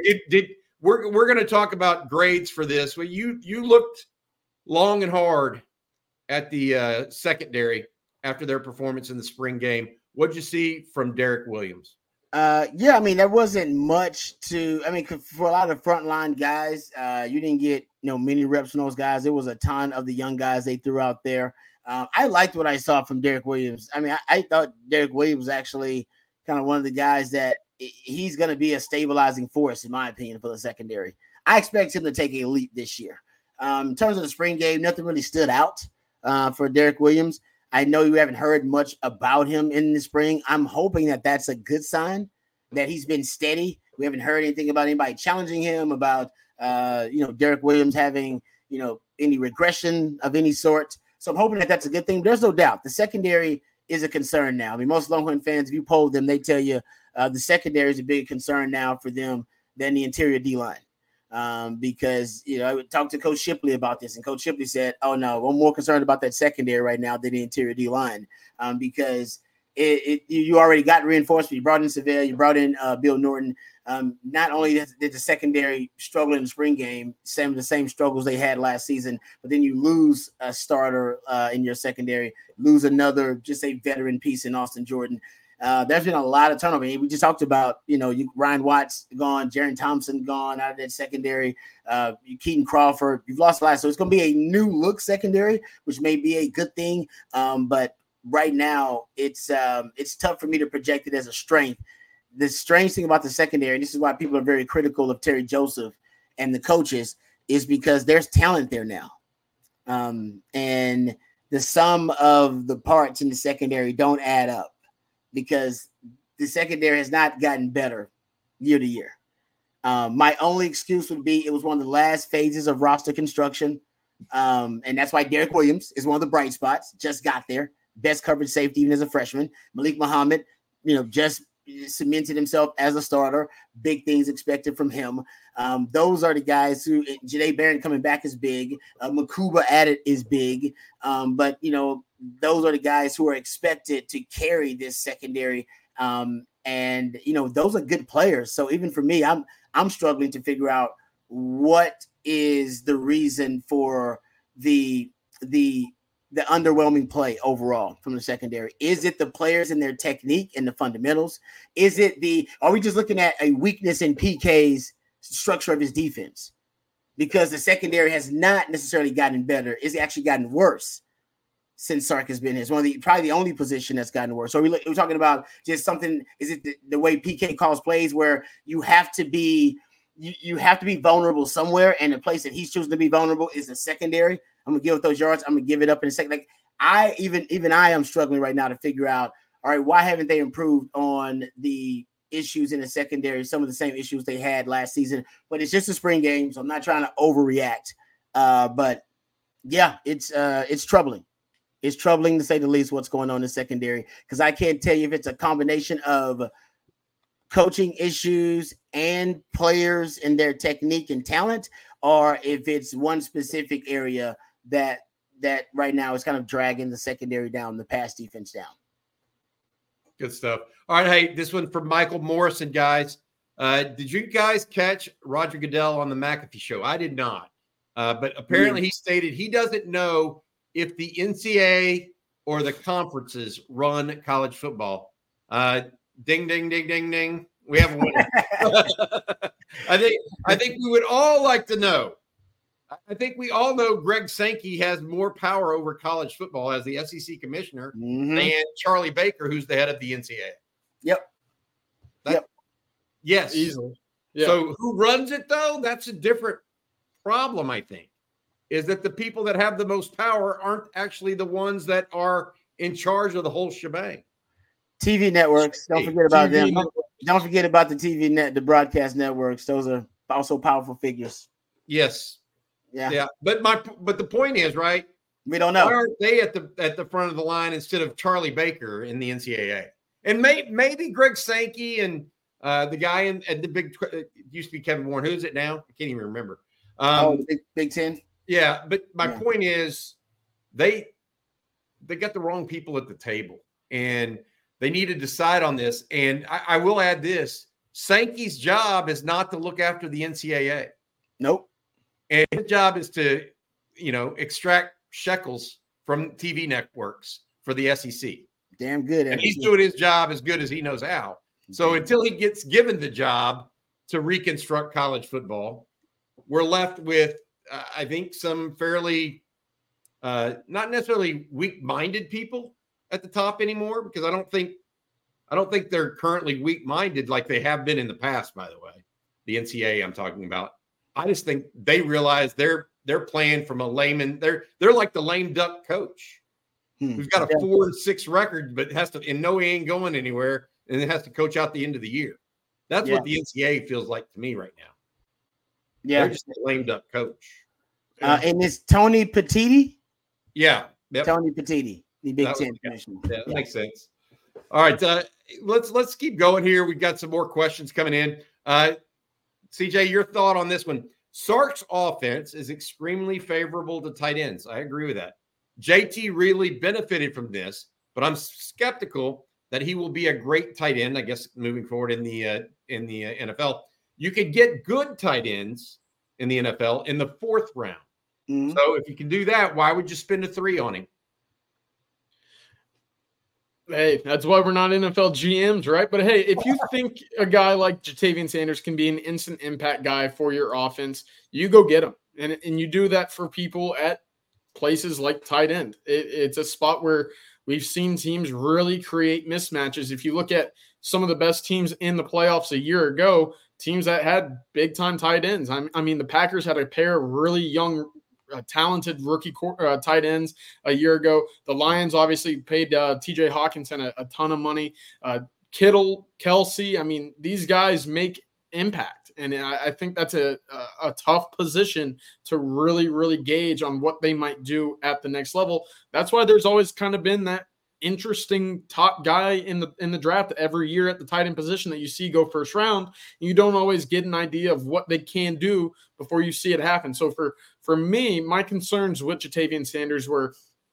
We're going to talk about grades for this. Well, you looked long and hard at the secondary after their performance in the spring game. What did you see from Derek Williams? Yeah, I mean, there wasn't much to, I mean, for a lot of frontline guys, you didn't get, many reps from those guys. There was a ton of the young guys they threw out there. I liked what I saw from Derek Williams. I mean, I thought Derek Williams was actually kind of one of the guys that he's going to be a stabilizing force, in my opinion, for the secondary. I expect him to take a leap this year. In terms of the spring game, nothing really stood out for Derek Williams. I know you haven't heard much about him in the spring. I'm hoping that that's a good sign, that he's been steady. We haven't heard anything about anybody challenging him, about, Derek Williams having, any regression of any sort. So I'm hoping that that's a good thing. There's no doubt the secondary is a concern now. I mean, most Longhorn fans, if you poll them, they tell you the secondary is a big concern now for them than the interior D-line. Because, I would talk to Coach Shipley about this, and Coach Shipley said, oh, no, I'm more concerned about that secondary right now than the interior D-line, because you already got reinforcement. You brought in Seville, you brought in Bill Norton. Not only did the secondary struggle in the spring game, the same struggles they had last season, but then you lose a starter in your secondary, lose another, just a veteran piece in Austin Jordan. There's been a lot of turnover. We just talked about, Ryan Watts gone, Jaron Thompson gone out of that secondary, Keaton Crawford. You've lost a lot. So it's going to be a new look secondary, which may be a good thing. But right now it's tough for me to project it as a strength. The strange thing about the secondary, and this is why people are very critical of Terry Joseph and the coaches, is because there's talent there now. And the sum of the parts in the secondary don't add up, because the secondary has not gotten better year to year. My only excuse would be it was one of the last phases of roster construction. And that's why Derek Williams is one of the bright spots, just got there. Best coverage safety even as a freshman. Malik Muhammad, just cemented himself as a starter. Big things expected from him. Those are the guys who, Janae Barron coming back is big. Makuba added is big. But, those are the guys who are expected to carry this secondary. And, those are good players. So even for me, I'm struggling to figure out what is the reason for the underwhelming play overall from the secondary. Is it the players and their technique and the fundamentals? Are we just looking at a weakness in PK's structure of his defense? Because the secondary has not necessarily gotten better. It's actually gotten worse since Sark has been here. It's probably the only position that's gotten worse. So we're talking about just something. Is it the way PK calls plays, where you have to be vulnerable somewhere, and the place that he's choosing to be vulnerable is the secondary? I'm gonna give up those yards. I'm gonna give it up in a second. Like I am struggling right now to figure out, all right, why haven't they improved on the issues in the secondary? Some of the same issues they had last season, but it's just a spring game, so I'm not trying to overreact. But yeah, it's troubling. It's troubling to say the least what's going on in the secondary, because I can't tell you if it's a combination of coaching issues and players and their technique and talent, or if it's one specific area that right now is kind of dragging the secondary down, the pass defense down. Good stuff. All right. Hey, this one from Michael Morrison, guys. Did you guys catch Roger Goodell on the McAfee show? I did not. But apparently he stated he doesn't know if the NCAA or the conferences run college football. Ding, ding, ding, ding, ding. We have a winner. I think we would all like to know I think we all know Greg Sankey has more power over college football as the SEC commissioner than Charlie Baker, who's the head of the NCAA. Yep. Yes. Easily. Yeah. So who runs it, though? That's a different problem, I think, is that the people that have the most power aren't actually the ones that are in charge of the whole shebang. TV networks. Don't forget about them. Don't forget about the broadcast networks. Those are also powerful figures. Yes. Yeah. But the point is, right? We don't know. Why aren't they at the front of the line instead of Charlie Baker in the NCAA? And maybe Greg Sankey and the guy at the Big it used to be Kevin Warren. Who is it now? I can't even remember. Big Ten. Yeah, but my point is, they got the wrong people at the table, and they need to decide on this. And I will add this: Sankey's job is not to look after the NCAA. Nope. And his job is to, extract shekels from TV networks for the SEC. Damn good. And he's doing his job as good as he knows how. So until he gets given the job to reconstruct college football, we're left with, I think, some fairly not necessarily weak-minded people at the top anymore, because I don't think they're currently weak-minded like they have been in the past, by the way. The NCAA I'm talking about. I just think they realize they're playing from a layman. They're like the lame duck coach who's got a 4-6 record, but has to, and no, he ain't going anywhere, and it has to coach out the end of the year. That's what the NCAA feels like to me right now. Yeah, they're just a lame duck coach. And it's Tony Petitti. Yeah, Tony Petitti, the Big Ten commissioner. Yeah, that makes sense. All right, let's keep going here. We've got some more questions coming in. CJ, your thought on this one? Sark's offense is extremely favorable to tight ends. I agree with that. JT really benefited from this, but I'm skeptical that he will be a great tight end, I guess, moving forward in the NFL. You could get good tight ends in the NFL in the 4th round. Mm-hmm. So if you can do that, why would you spend a 3 on him? Hey, that's why we're not NFL GMs, right? But hey, if you think a guy like Ja'Tavion Sanders can be an instant impact guy for your offense, you go get him. And you do that for people at places like tight end. It's a spot where we've seen teams really create mismatches. If you look at some of the best teams in the playoffs a year ago, teams that had big-time tight ends. I mean, the Packers had a pair of really young, talented rookie tight ends a year ago. The Lions obviously paid TJ Hawkinson a ton of money. Kittle, Kelsey, I mean, these guys make impact. And I think that's a tough position to really, really gauge on what they might do at the next level. That's why there's always kind of been that interesting top guy in the draft every year at the tight end position that you see go first round. You don't always get an idea of what they can do before you see it happen. So for me, my concerns with Ja'Tavion Sanders were,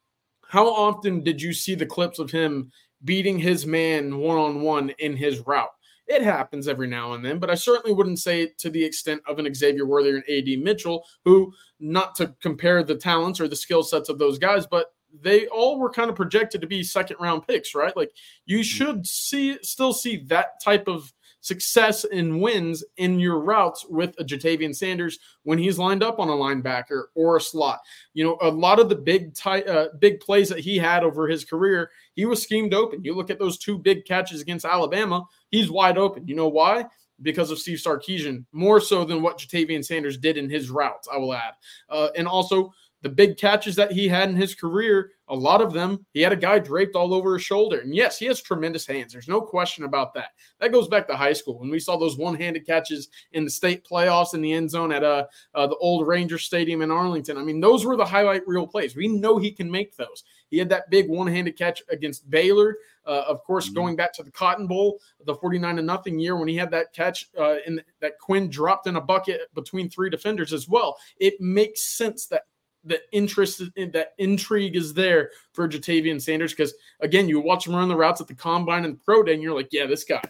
how often did you see the clips of him beating his man one-on-one in his route? It happens every now and then, but I certainly wouldn't say it to the extent of an Xavier Worthy or an A.D. Mitchell, who, not to compare the talents or the skill sets of those guys, but they all were kind of projected to be second-round picks, right? Like, you should still see that type of success and wins in your routes with a Ja'Tavion Sanders when he's lined up on a linebacker or a slot. You know, a lot of the big plays that he had over his career, he was schemed open. You look at those 2 big catches against Alabama, he's wide open. You know why? Because of Steve Sarkisian, more so than what Ja'Tavion Sanders did in his routes, I will add. And also, the big catches that he had in his career, a lot of them, he had a guy draped all over his shoulder. And yes, he has tremendous hands. There's no question about that. That goes back to high school when we saw those one-handed catches in the state playoffs in the end zone at the old Ranger Stadium in Arlington. I mean, those were the highlight reel plays. We know he can make those. He had that big one-handed catch against Baylor. Of course, going back to the Cotton Bowl, the 49-0 year when he had that catch that Quinn dropped in a bucket between 3 defenders as well. It makes sense that the interest in that intrigue is there for Ja'Tavion Sanders, because again, you watch him run the routes at the combine and the pro day, and you're like, yeah, this guy,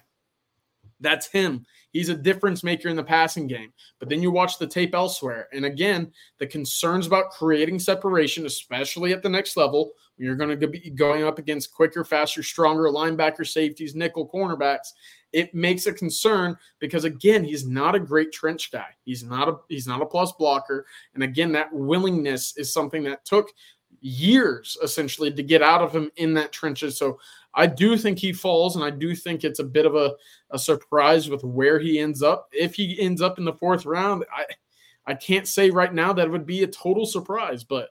that's him. He's a difference maker in the passing game. But then you watch the tape elsewhere, and again, the concerns about creating separation, especially at the next level, when you're going to be going up against quicker, faster, stronger linebacker, safeties, nickel cornerbacks, it makes a concern because, again, he's not a great trench guy. He's not a plus blocker. And again, that willingness is something that took years essentially to get out of him in that trenches. So I do think he falls, and I do think it's a bit of a surprise with where he ends up. If he ends up in the 4th round, I can't say right now that it would be a total surprise, but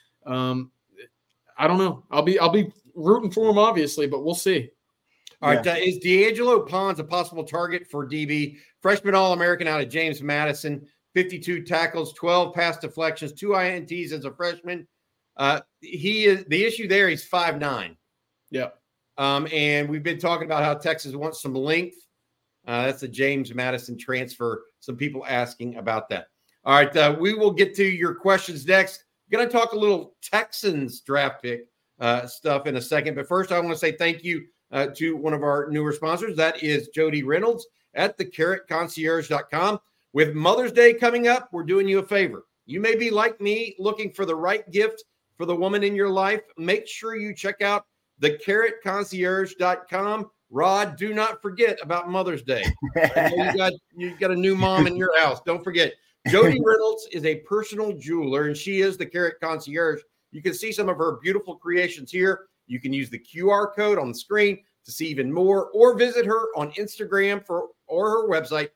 I don't know. I'll be rooting for him, obviously, but we'll see. All right. Is D'Angelo Pons a possible target for DB? Freshman All-American out of James Madison, 52 tackles, 12 pass deflections, 2 INTs as a freshman. He is the issue there. He's 5'9". Yeah. And we've been talking about how Texas wants some length. That's a James Madison transfer. Some people asking about that. All right. We will get to your questions next. I'm going to talk a little Texans draft pick stuff in a second. But first, I want to say thank you to one of our newer sponsors. That is Jody Reynolds at thecarrotconcierge.com. With Mother's Day coming up, we're doing you a favor. You may be like me, looking for the right gift for the woman in your life. Make sure you check out thecarrotconcierge.com. Rod, do not forget about Mother's Day. You got a new mom in your house. Don't forget. Jody Reynolds is a personal jeweler, and she is the Carrot Concierge. You can see some of her beautiful creations here. You can use the QR code on the screen to see even more, or visit her on Instagram or her website,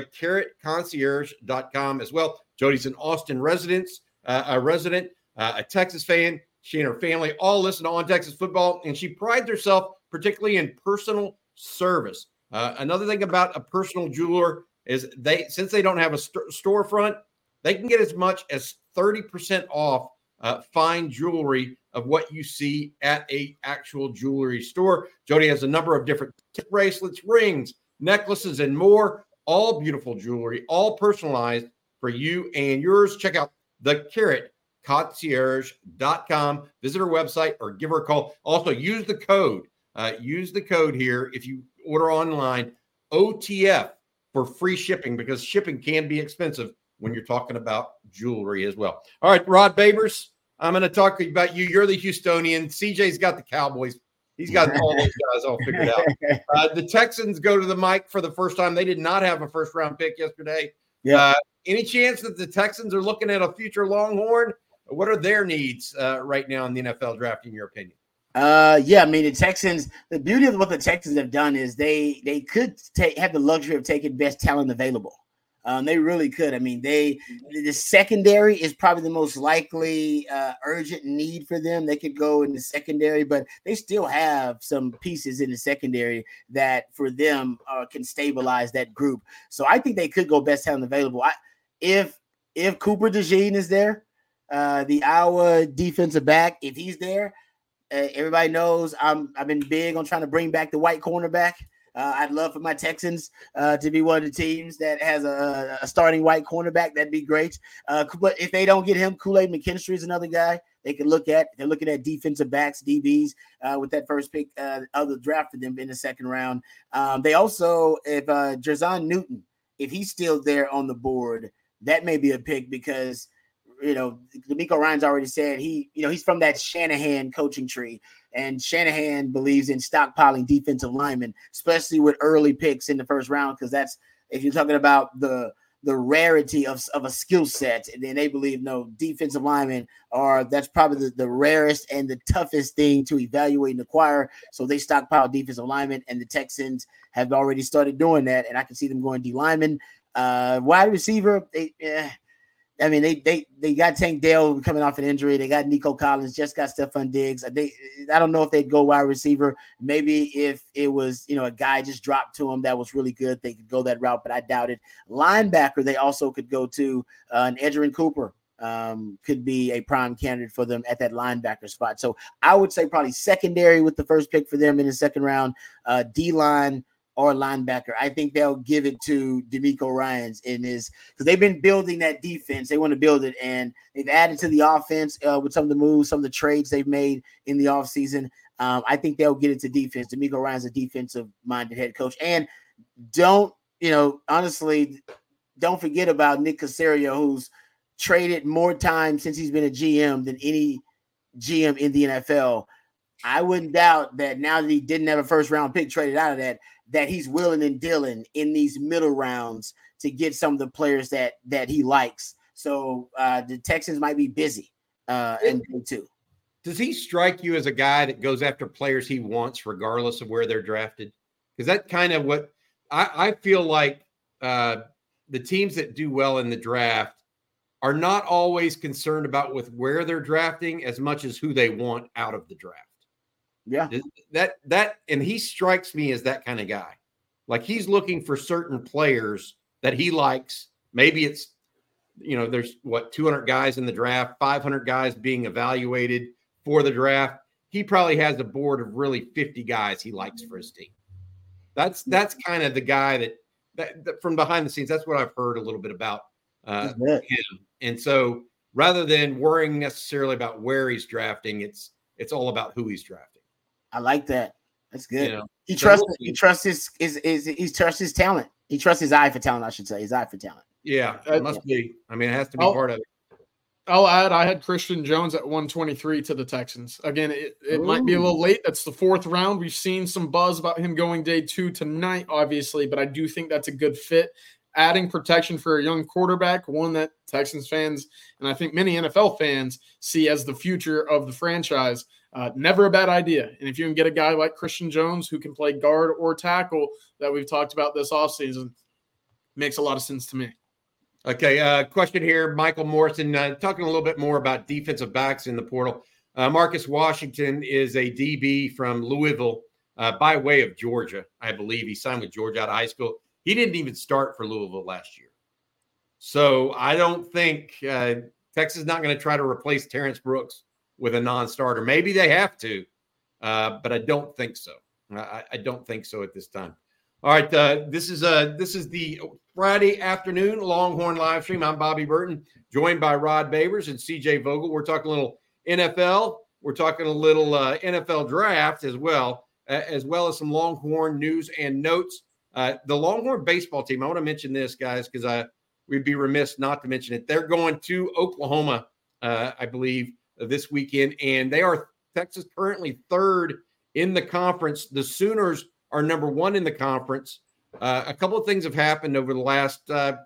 thecarrotconcierge.com as well. Jody's an Austin resident, a Texas fan. She and her family all listen to On Texas Football, and she prides herself particularly in personal service. Another thing about a personal jeweler is since they don't have a storefront, they can get as much as 30% off fine jewelry of what you see at a actual jewelry store. Jody has a number of different bracelets, rings, necklaces, and more. All beautiful jewelry, all personalized for you and yours. Check out thecarrotconcierge.com. Visit her website or give her a call. Also, use the code. Use the code here if you order online, OTF, for free shipping, because shipping can be expensive when you're talking about jewelry as well. All right, Rod Babers, I'm going to talk about you. You're the Houstonian. CJ's got the Cowboys. He's got all those guys all figured out. The Texans go to the mic for the first time. They did not have a first-round pick yesterday. Yeah. Any chance that the Texans are looking at a future Longhorn? What are their needs right now in the NFL draft, in your opinion? Yeah, I mean, the Texans, the beauty of what the Texans have done is they could have the luxury of taking best talent available. They really could. I mean, the secondary is probably the most likely urgent need for them. They could go in the secondary, but they still have some pieces in the secondary that for them can stabilize that group. So I think they could go best talent available. If Cooper DeJean is there, the Iowa defensive back, if he's there, everybody knows I've been big on trying to bring back the white cornerback. I'd love for my Texans to be one of the teams that has a starting white cornerback. That'd be great. But if they don't get him, Kool-Aid McKinstry is another guy they could look at. They're looking at defensive backs, DBs, with that first pick of the draft for them in the second round. They also, if Jerzon Newton, if he's still there on the board, that may be a pick because – DeMeco Ryans already said he's from that Shanahan coaching tree, and Shanahan believes in stockpiling defensive linemen, especially with early picks in the first round, because that's, if you're talking about the rarity of a skill set, and then they believe defensive linemen that's probably the rarest and the toughest thing to evaluate and acquire. So they stockpile defensive linemen, and the Texans have already started doing that, and I can see them going D lineman, wide receiver. They got Tank Dell coming off an injury. They got Nico Collins, just got Stephon Diggs. I don't know if they'd go wide receiver. Maybe if it was, a guy just dropped to him that was really good, they could go that route, but I doubt it. Linebacker, they also could go to an Edgerrin Cooper. Could be a prime candidate for them at that linebacker spot. So I would say probably secondary with the first pick for them in the second round, D-line, or linebacker. I think they'll give it to DeMeco Ryans because they've been building that defense. They want to build it, and they've added to the offense with some of the moves, some of the trades they've made in the offseason. I think they'll get it to defense. DeMeco Ryans a defensive-minded head coach. And honestly, don't forget about Nick Caserio, who's traded more times since he's been a GM than any GM in the NFL. I wouldn't doubt that now that he didn't have a first round pick traded out of that he's willing and dealing in these middle rounds to get some of the players that he likes. So the Texans might be busy and day two. Does he strike you as a guy that goes after players he wants regardless of where they're drafted? Because that's kind of what I feel like the teams that do well in the draft are not always concerned about with where they're drafting as much as who they want out of the draft. Yeah. That and he strikes me as that kind of guy. Like he's looking for certain players that he likes. Maybe it's, there's 200 guys in the draft, 500 guys being evaluated for the draft. He probably has a board of really 50 guys he likes for his team. That's kind of the guy that from behind the scenes, that's what I've heard a little bit about him. And so rather than worrying necessarily about where he's drafting, it's all about who he's drafting. I like that. That's good. He trusts his talent. He trusts his eye for talent, I should say. His eye for talent. Yeah, it must be. I mean, it has to be part of it. I'll add, I had Christian Jones at 123 to the Texans. Again, it might be a little late. That's the fourth round. We've seen some buzz about him going day 2 tonight, obviously, but I do think that's a good fit. Adding protection for a young quarterback, one that Texans fans and I think many NFL fans see as the future of the franchise. Never a bad idea. And if you can get a guy like Christian Jones who can play guard or tackle that we've talked about this offseason, makes a lot of sense to me. Okay, question here. Michael Morrison, talking a little bit more about defensive backs in the portal. Marcus Washington is a DB from Louisville by way of Georgia, I believe. He signed with Georgia out of high school. He didn't even start for Louisville last year. So I don't think Texas is not going to try to replace Terrence Brooks with a non-starter. Maybe they have to, but I don't think so. I don't think so at this time. All right, this is the Friday afternoon Longhorn live stream. I'm Bobby Burton, joined by Rod Babers and CJ Vogel. We're talking a little NFL. We're talking a little NFL draft as well as some Longhorn news and notes. The Longhorn baseball team, I want to mention this, guys, because we'd be remiss not to mention it. They're going to Oklahoma, I believe, this weekend, and they are Texas currently third in the conference. The Sooners are number 1 in the conference. A couple of things have happened over the last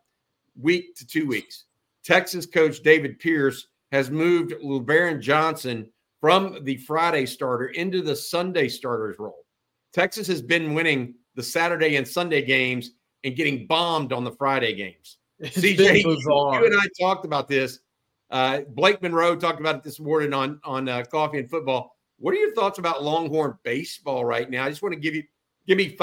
week to 2 weeks. Texas coach David Pierce has moved LeBaron Johnson from the Friday starter into the Sunday starter's role. Texas has been winning the Saturday and Sunday games and getting bombed on the Friday games. CJ, you and I talked about this. Blake Monroe talked about it this morning on Coffee and Football. What are your thoughts about Longhorn baseball right now? I just want to give me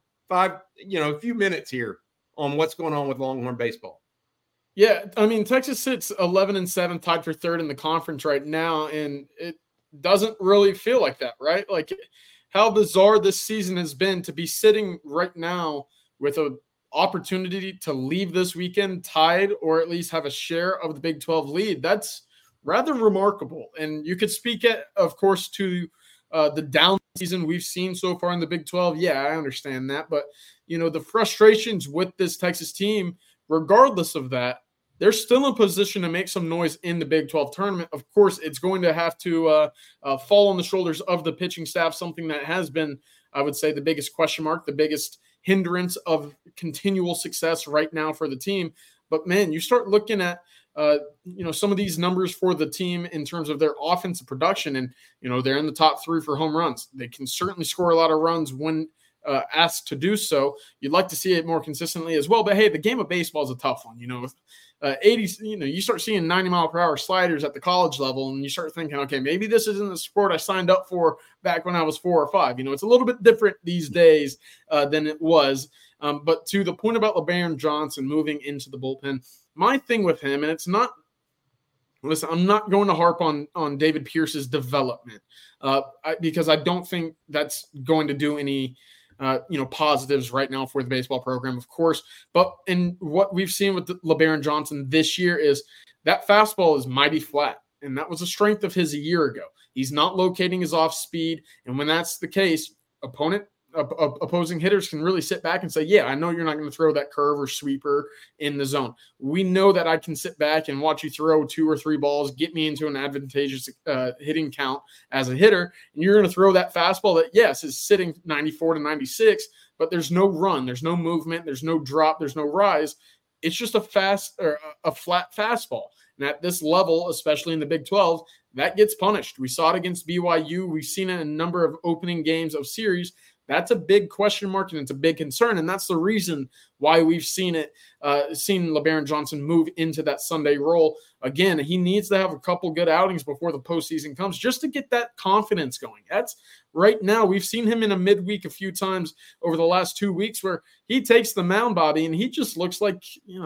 a few minutes here on what's going on with Longhorn baseball. Yeah, I mean, Texas sits 11-7, tied for third in the conference right now, and it doesn't really feel like that, right? Like how bizarre this season has been to be sitting right now with an opportunity to leave this weekend tied or at least have a share of the Big 12 lead. That's rather remarkable. And you could speak it, of course, to the down season we've seen so far in the Big 12. Yeah, I understand that. But, the frustrations with this Texas team, regardless of that, they're still in position to make some noise in the Big 12 tournament. Of course, it's going to have to fall on the shoulders of the pitching staff, something that has been, I would say, the biggest question mark, the biggest hindrance of continual success right now for the team. But, man, you start looking at some of these numbers for the team in terms of their offensive production, and, they're in the top 3 for home runs. They can certainly score a lot of runs when asked to do so. You'd like to see it more consistently as well. But, hey, the game of baseball is a tough one. With 80, you start seeing 90-mile-per-hour sliders at the college level, and you start thinking, okay, maybe this isn't the sport I signed up for back when I was 4 or 5. It's a little bit different these days than it was. But to the point about LeBaron Johnson moving into the bullpen, my thing with him, and it's not – listen, I'm not going to harp on David Pierce's development because I don't think that's going to do any positives right now for the baseball program, of course. But in what we've seen with LeBaron Johnson this year is that fastball is mighty flat, and that was a strength of his a year ago. He's not locating his off speed, and when that's the case, opponent opposing hitters can really sit back and say, yeah, I know you're not going to throw that curve or sweeper in the zone. We know that I can sit back and watch you throw 2 or 3 balls, get me into an advantageous hitting count as a hitter. And you're going to throw that fastball that, yes, is sitting 94 to 96, but there's no run, there's no movement, there's no drop, there's no rise. It's just a flat fastball. And at this level, especially in the Big 12, that gets punished. We saw it against BYU. We've seen it in a number of opening games of series. That's a big question mark, and it's a big concern. And that's the reason why we've seen LeBaron Johnson move into that Sunday role. Again, he needs to have a couple good outings before the postseason comes just to get that confidence going. That's right now. We've seen him in a midweek a few times over the last 2 weeks where he takes the mound, Bobby, and he just looks like,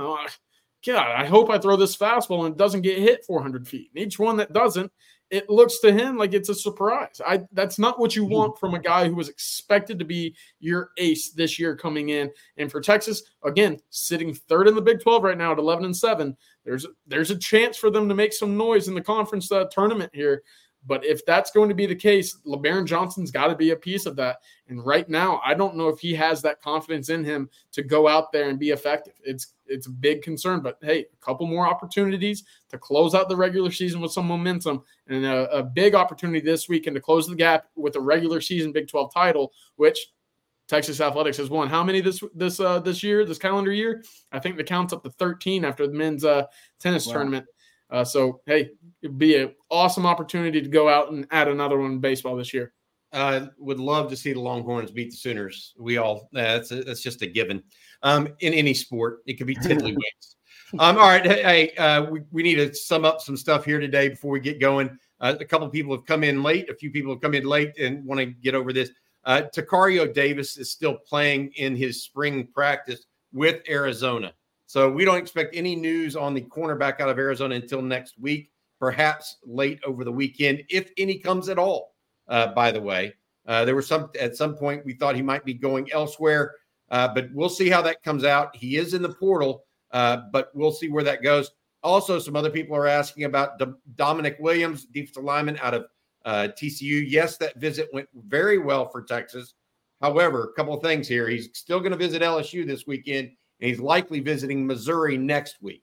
God, I hope I throw this fastball and it doesn't get hit 400 feet. And each one that doesn't, it looks to him like it's a surprise. That's not what you want from a guy who was expected to be your ace this year coming in. And for Texas, again, sitting third in the Big 12 right now at 11-7, there's a chance for them to make some noise in the conference tournament here. But if that's going to be the case, LeBaron Johnson's got to be a piece of that. And right now, I don't know if he has that confidence in him to go out there and be effective. It's a big concern. But, hey, a couple more opportunities to close out the regular season with some momentum, and a big opportunity this weekend to close the gap with a regular season Big 12 title, which Texas Athletics has won. How many this calendar year? I think the count's up to 13 after the men's tennis tournament. So, hey, it'd be an awesome opportunity to go out and add another one in baseball this year. Would love to see the Longhorns beat the Sooners. That's just a given. In any sport, it could be tiddlywinks. All right. Hey, we need to sum up some stuff here today before we get going. A couple of people have come in late. A few people have come in late and want to get over this. Takario Davis is still playing in his spring practice with Arizona. So we don't expect any news on the cornerback out of Arizona until next week, perhaps late over the weekend, if any comes at all. By the way, there was at some point we thought he might be going elsewhere, but we'll see how that comes out. He is in the portal, but we'll see where that goes. Also, some other people are asking about Dominic Williams, defensive lineman out of TCU. Yes, that visit went very well for Texas. However, a couple of things here. He's still going to visit LSU this weekend, and he's likely visiting Missouri next week.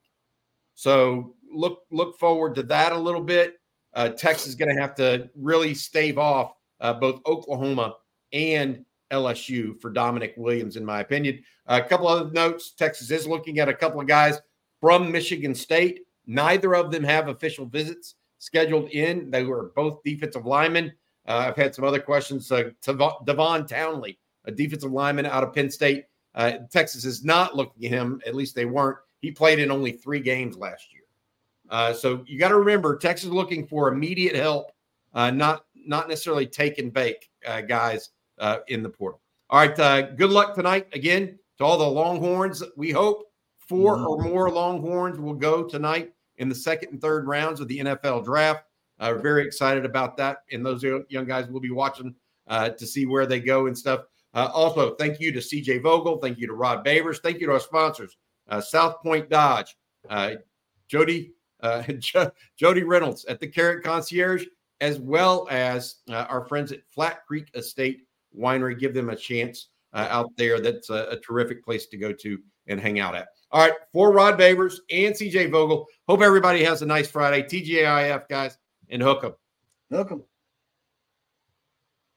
So look forward to that a little bit. Texas is going to have to really stave off both Oklahoma and LSU for Dominic Williams, in my opinion. A couple other notes. Texas is looking at a couple of guys from Michigan State. Neither of them have official visits scheduled in. They were both defensive linemen. I've had some other questions. Devon Townley, a defensive lineman out of Penn State. Texas is not looking at him. At least they weren't. He played in only 3 games last year. So you got to remember, Texas is looking for immediate help, not necessarily take and bake guys in the portal. All right, good luck tonight again to all the Longhorns. We hope 4 or more Longhorns will go tonight in the second and third rounds of the NFL draft. Very excited about that, and those young guys will be watching to see where they go and stuff. Also, thank you to CJ Vogel. Thank you to Rod Babers. Thank you to our sponsors, South Point Dodge, Jody Reynolds at the Carrot Concierge, as well as our friends at Flat Creek Estate Winery. Give them a chance out there. That's a terrific place to go to and hang out at. All right, for Rod Babers and CJ Vogel, hope everybody has a nice Friday. TGIF, guys, and hook 'em. Hook 'em.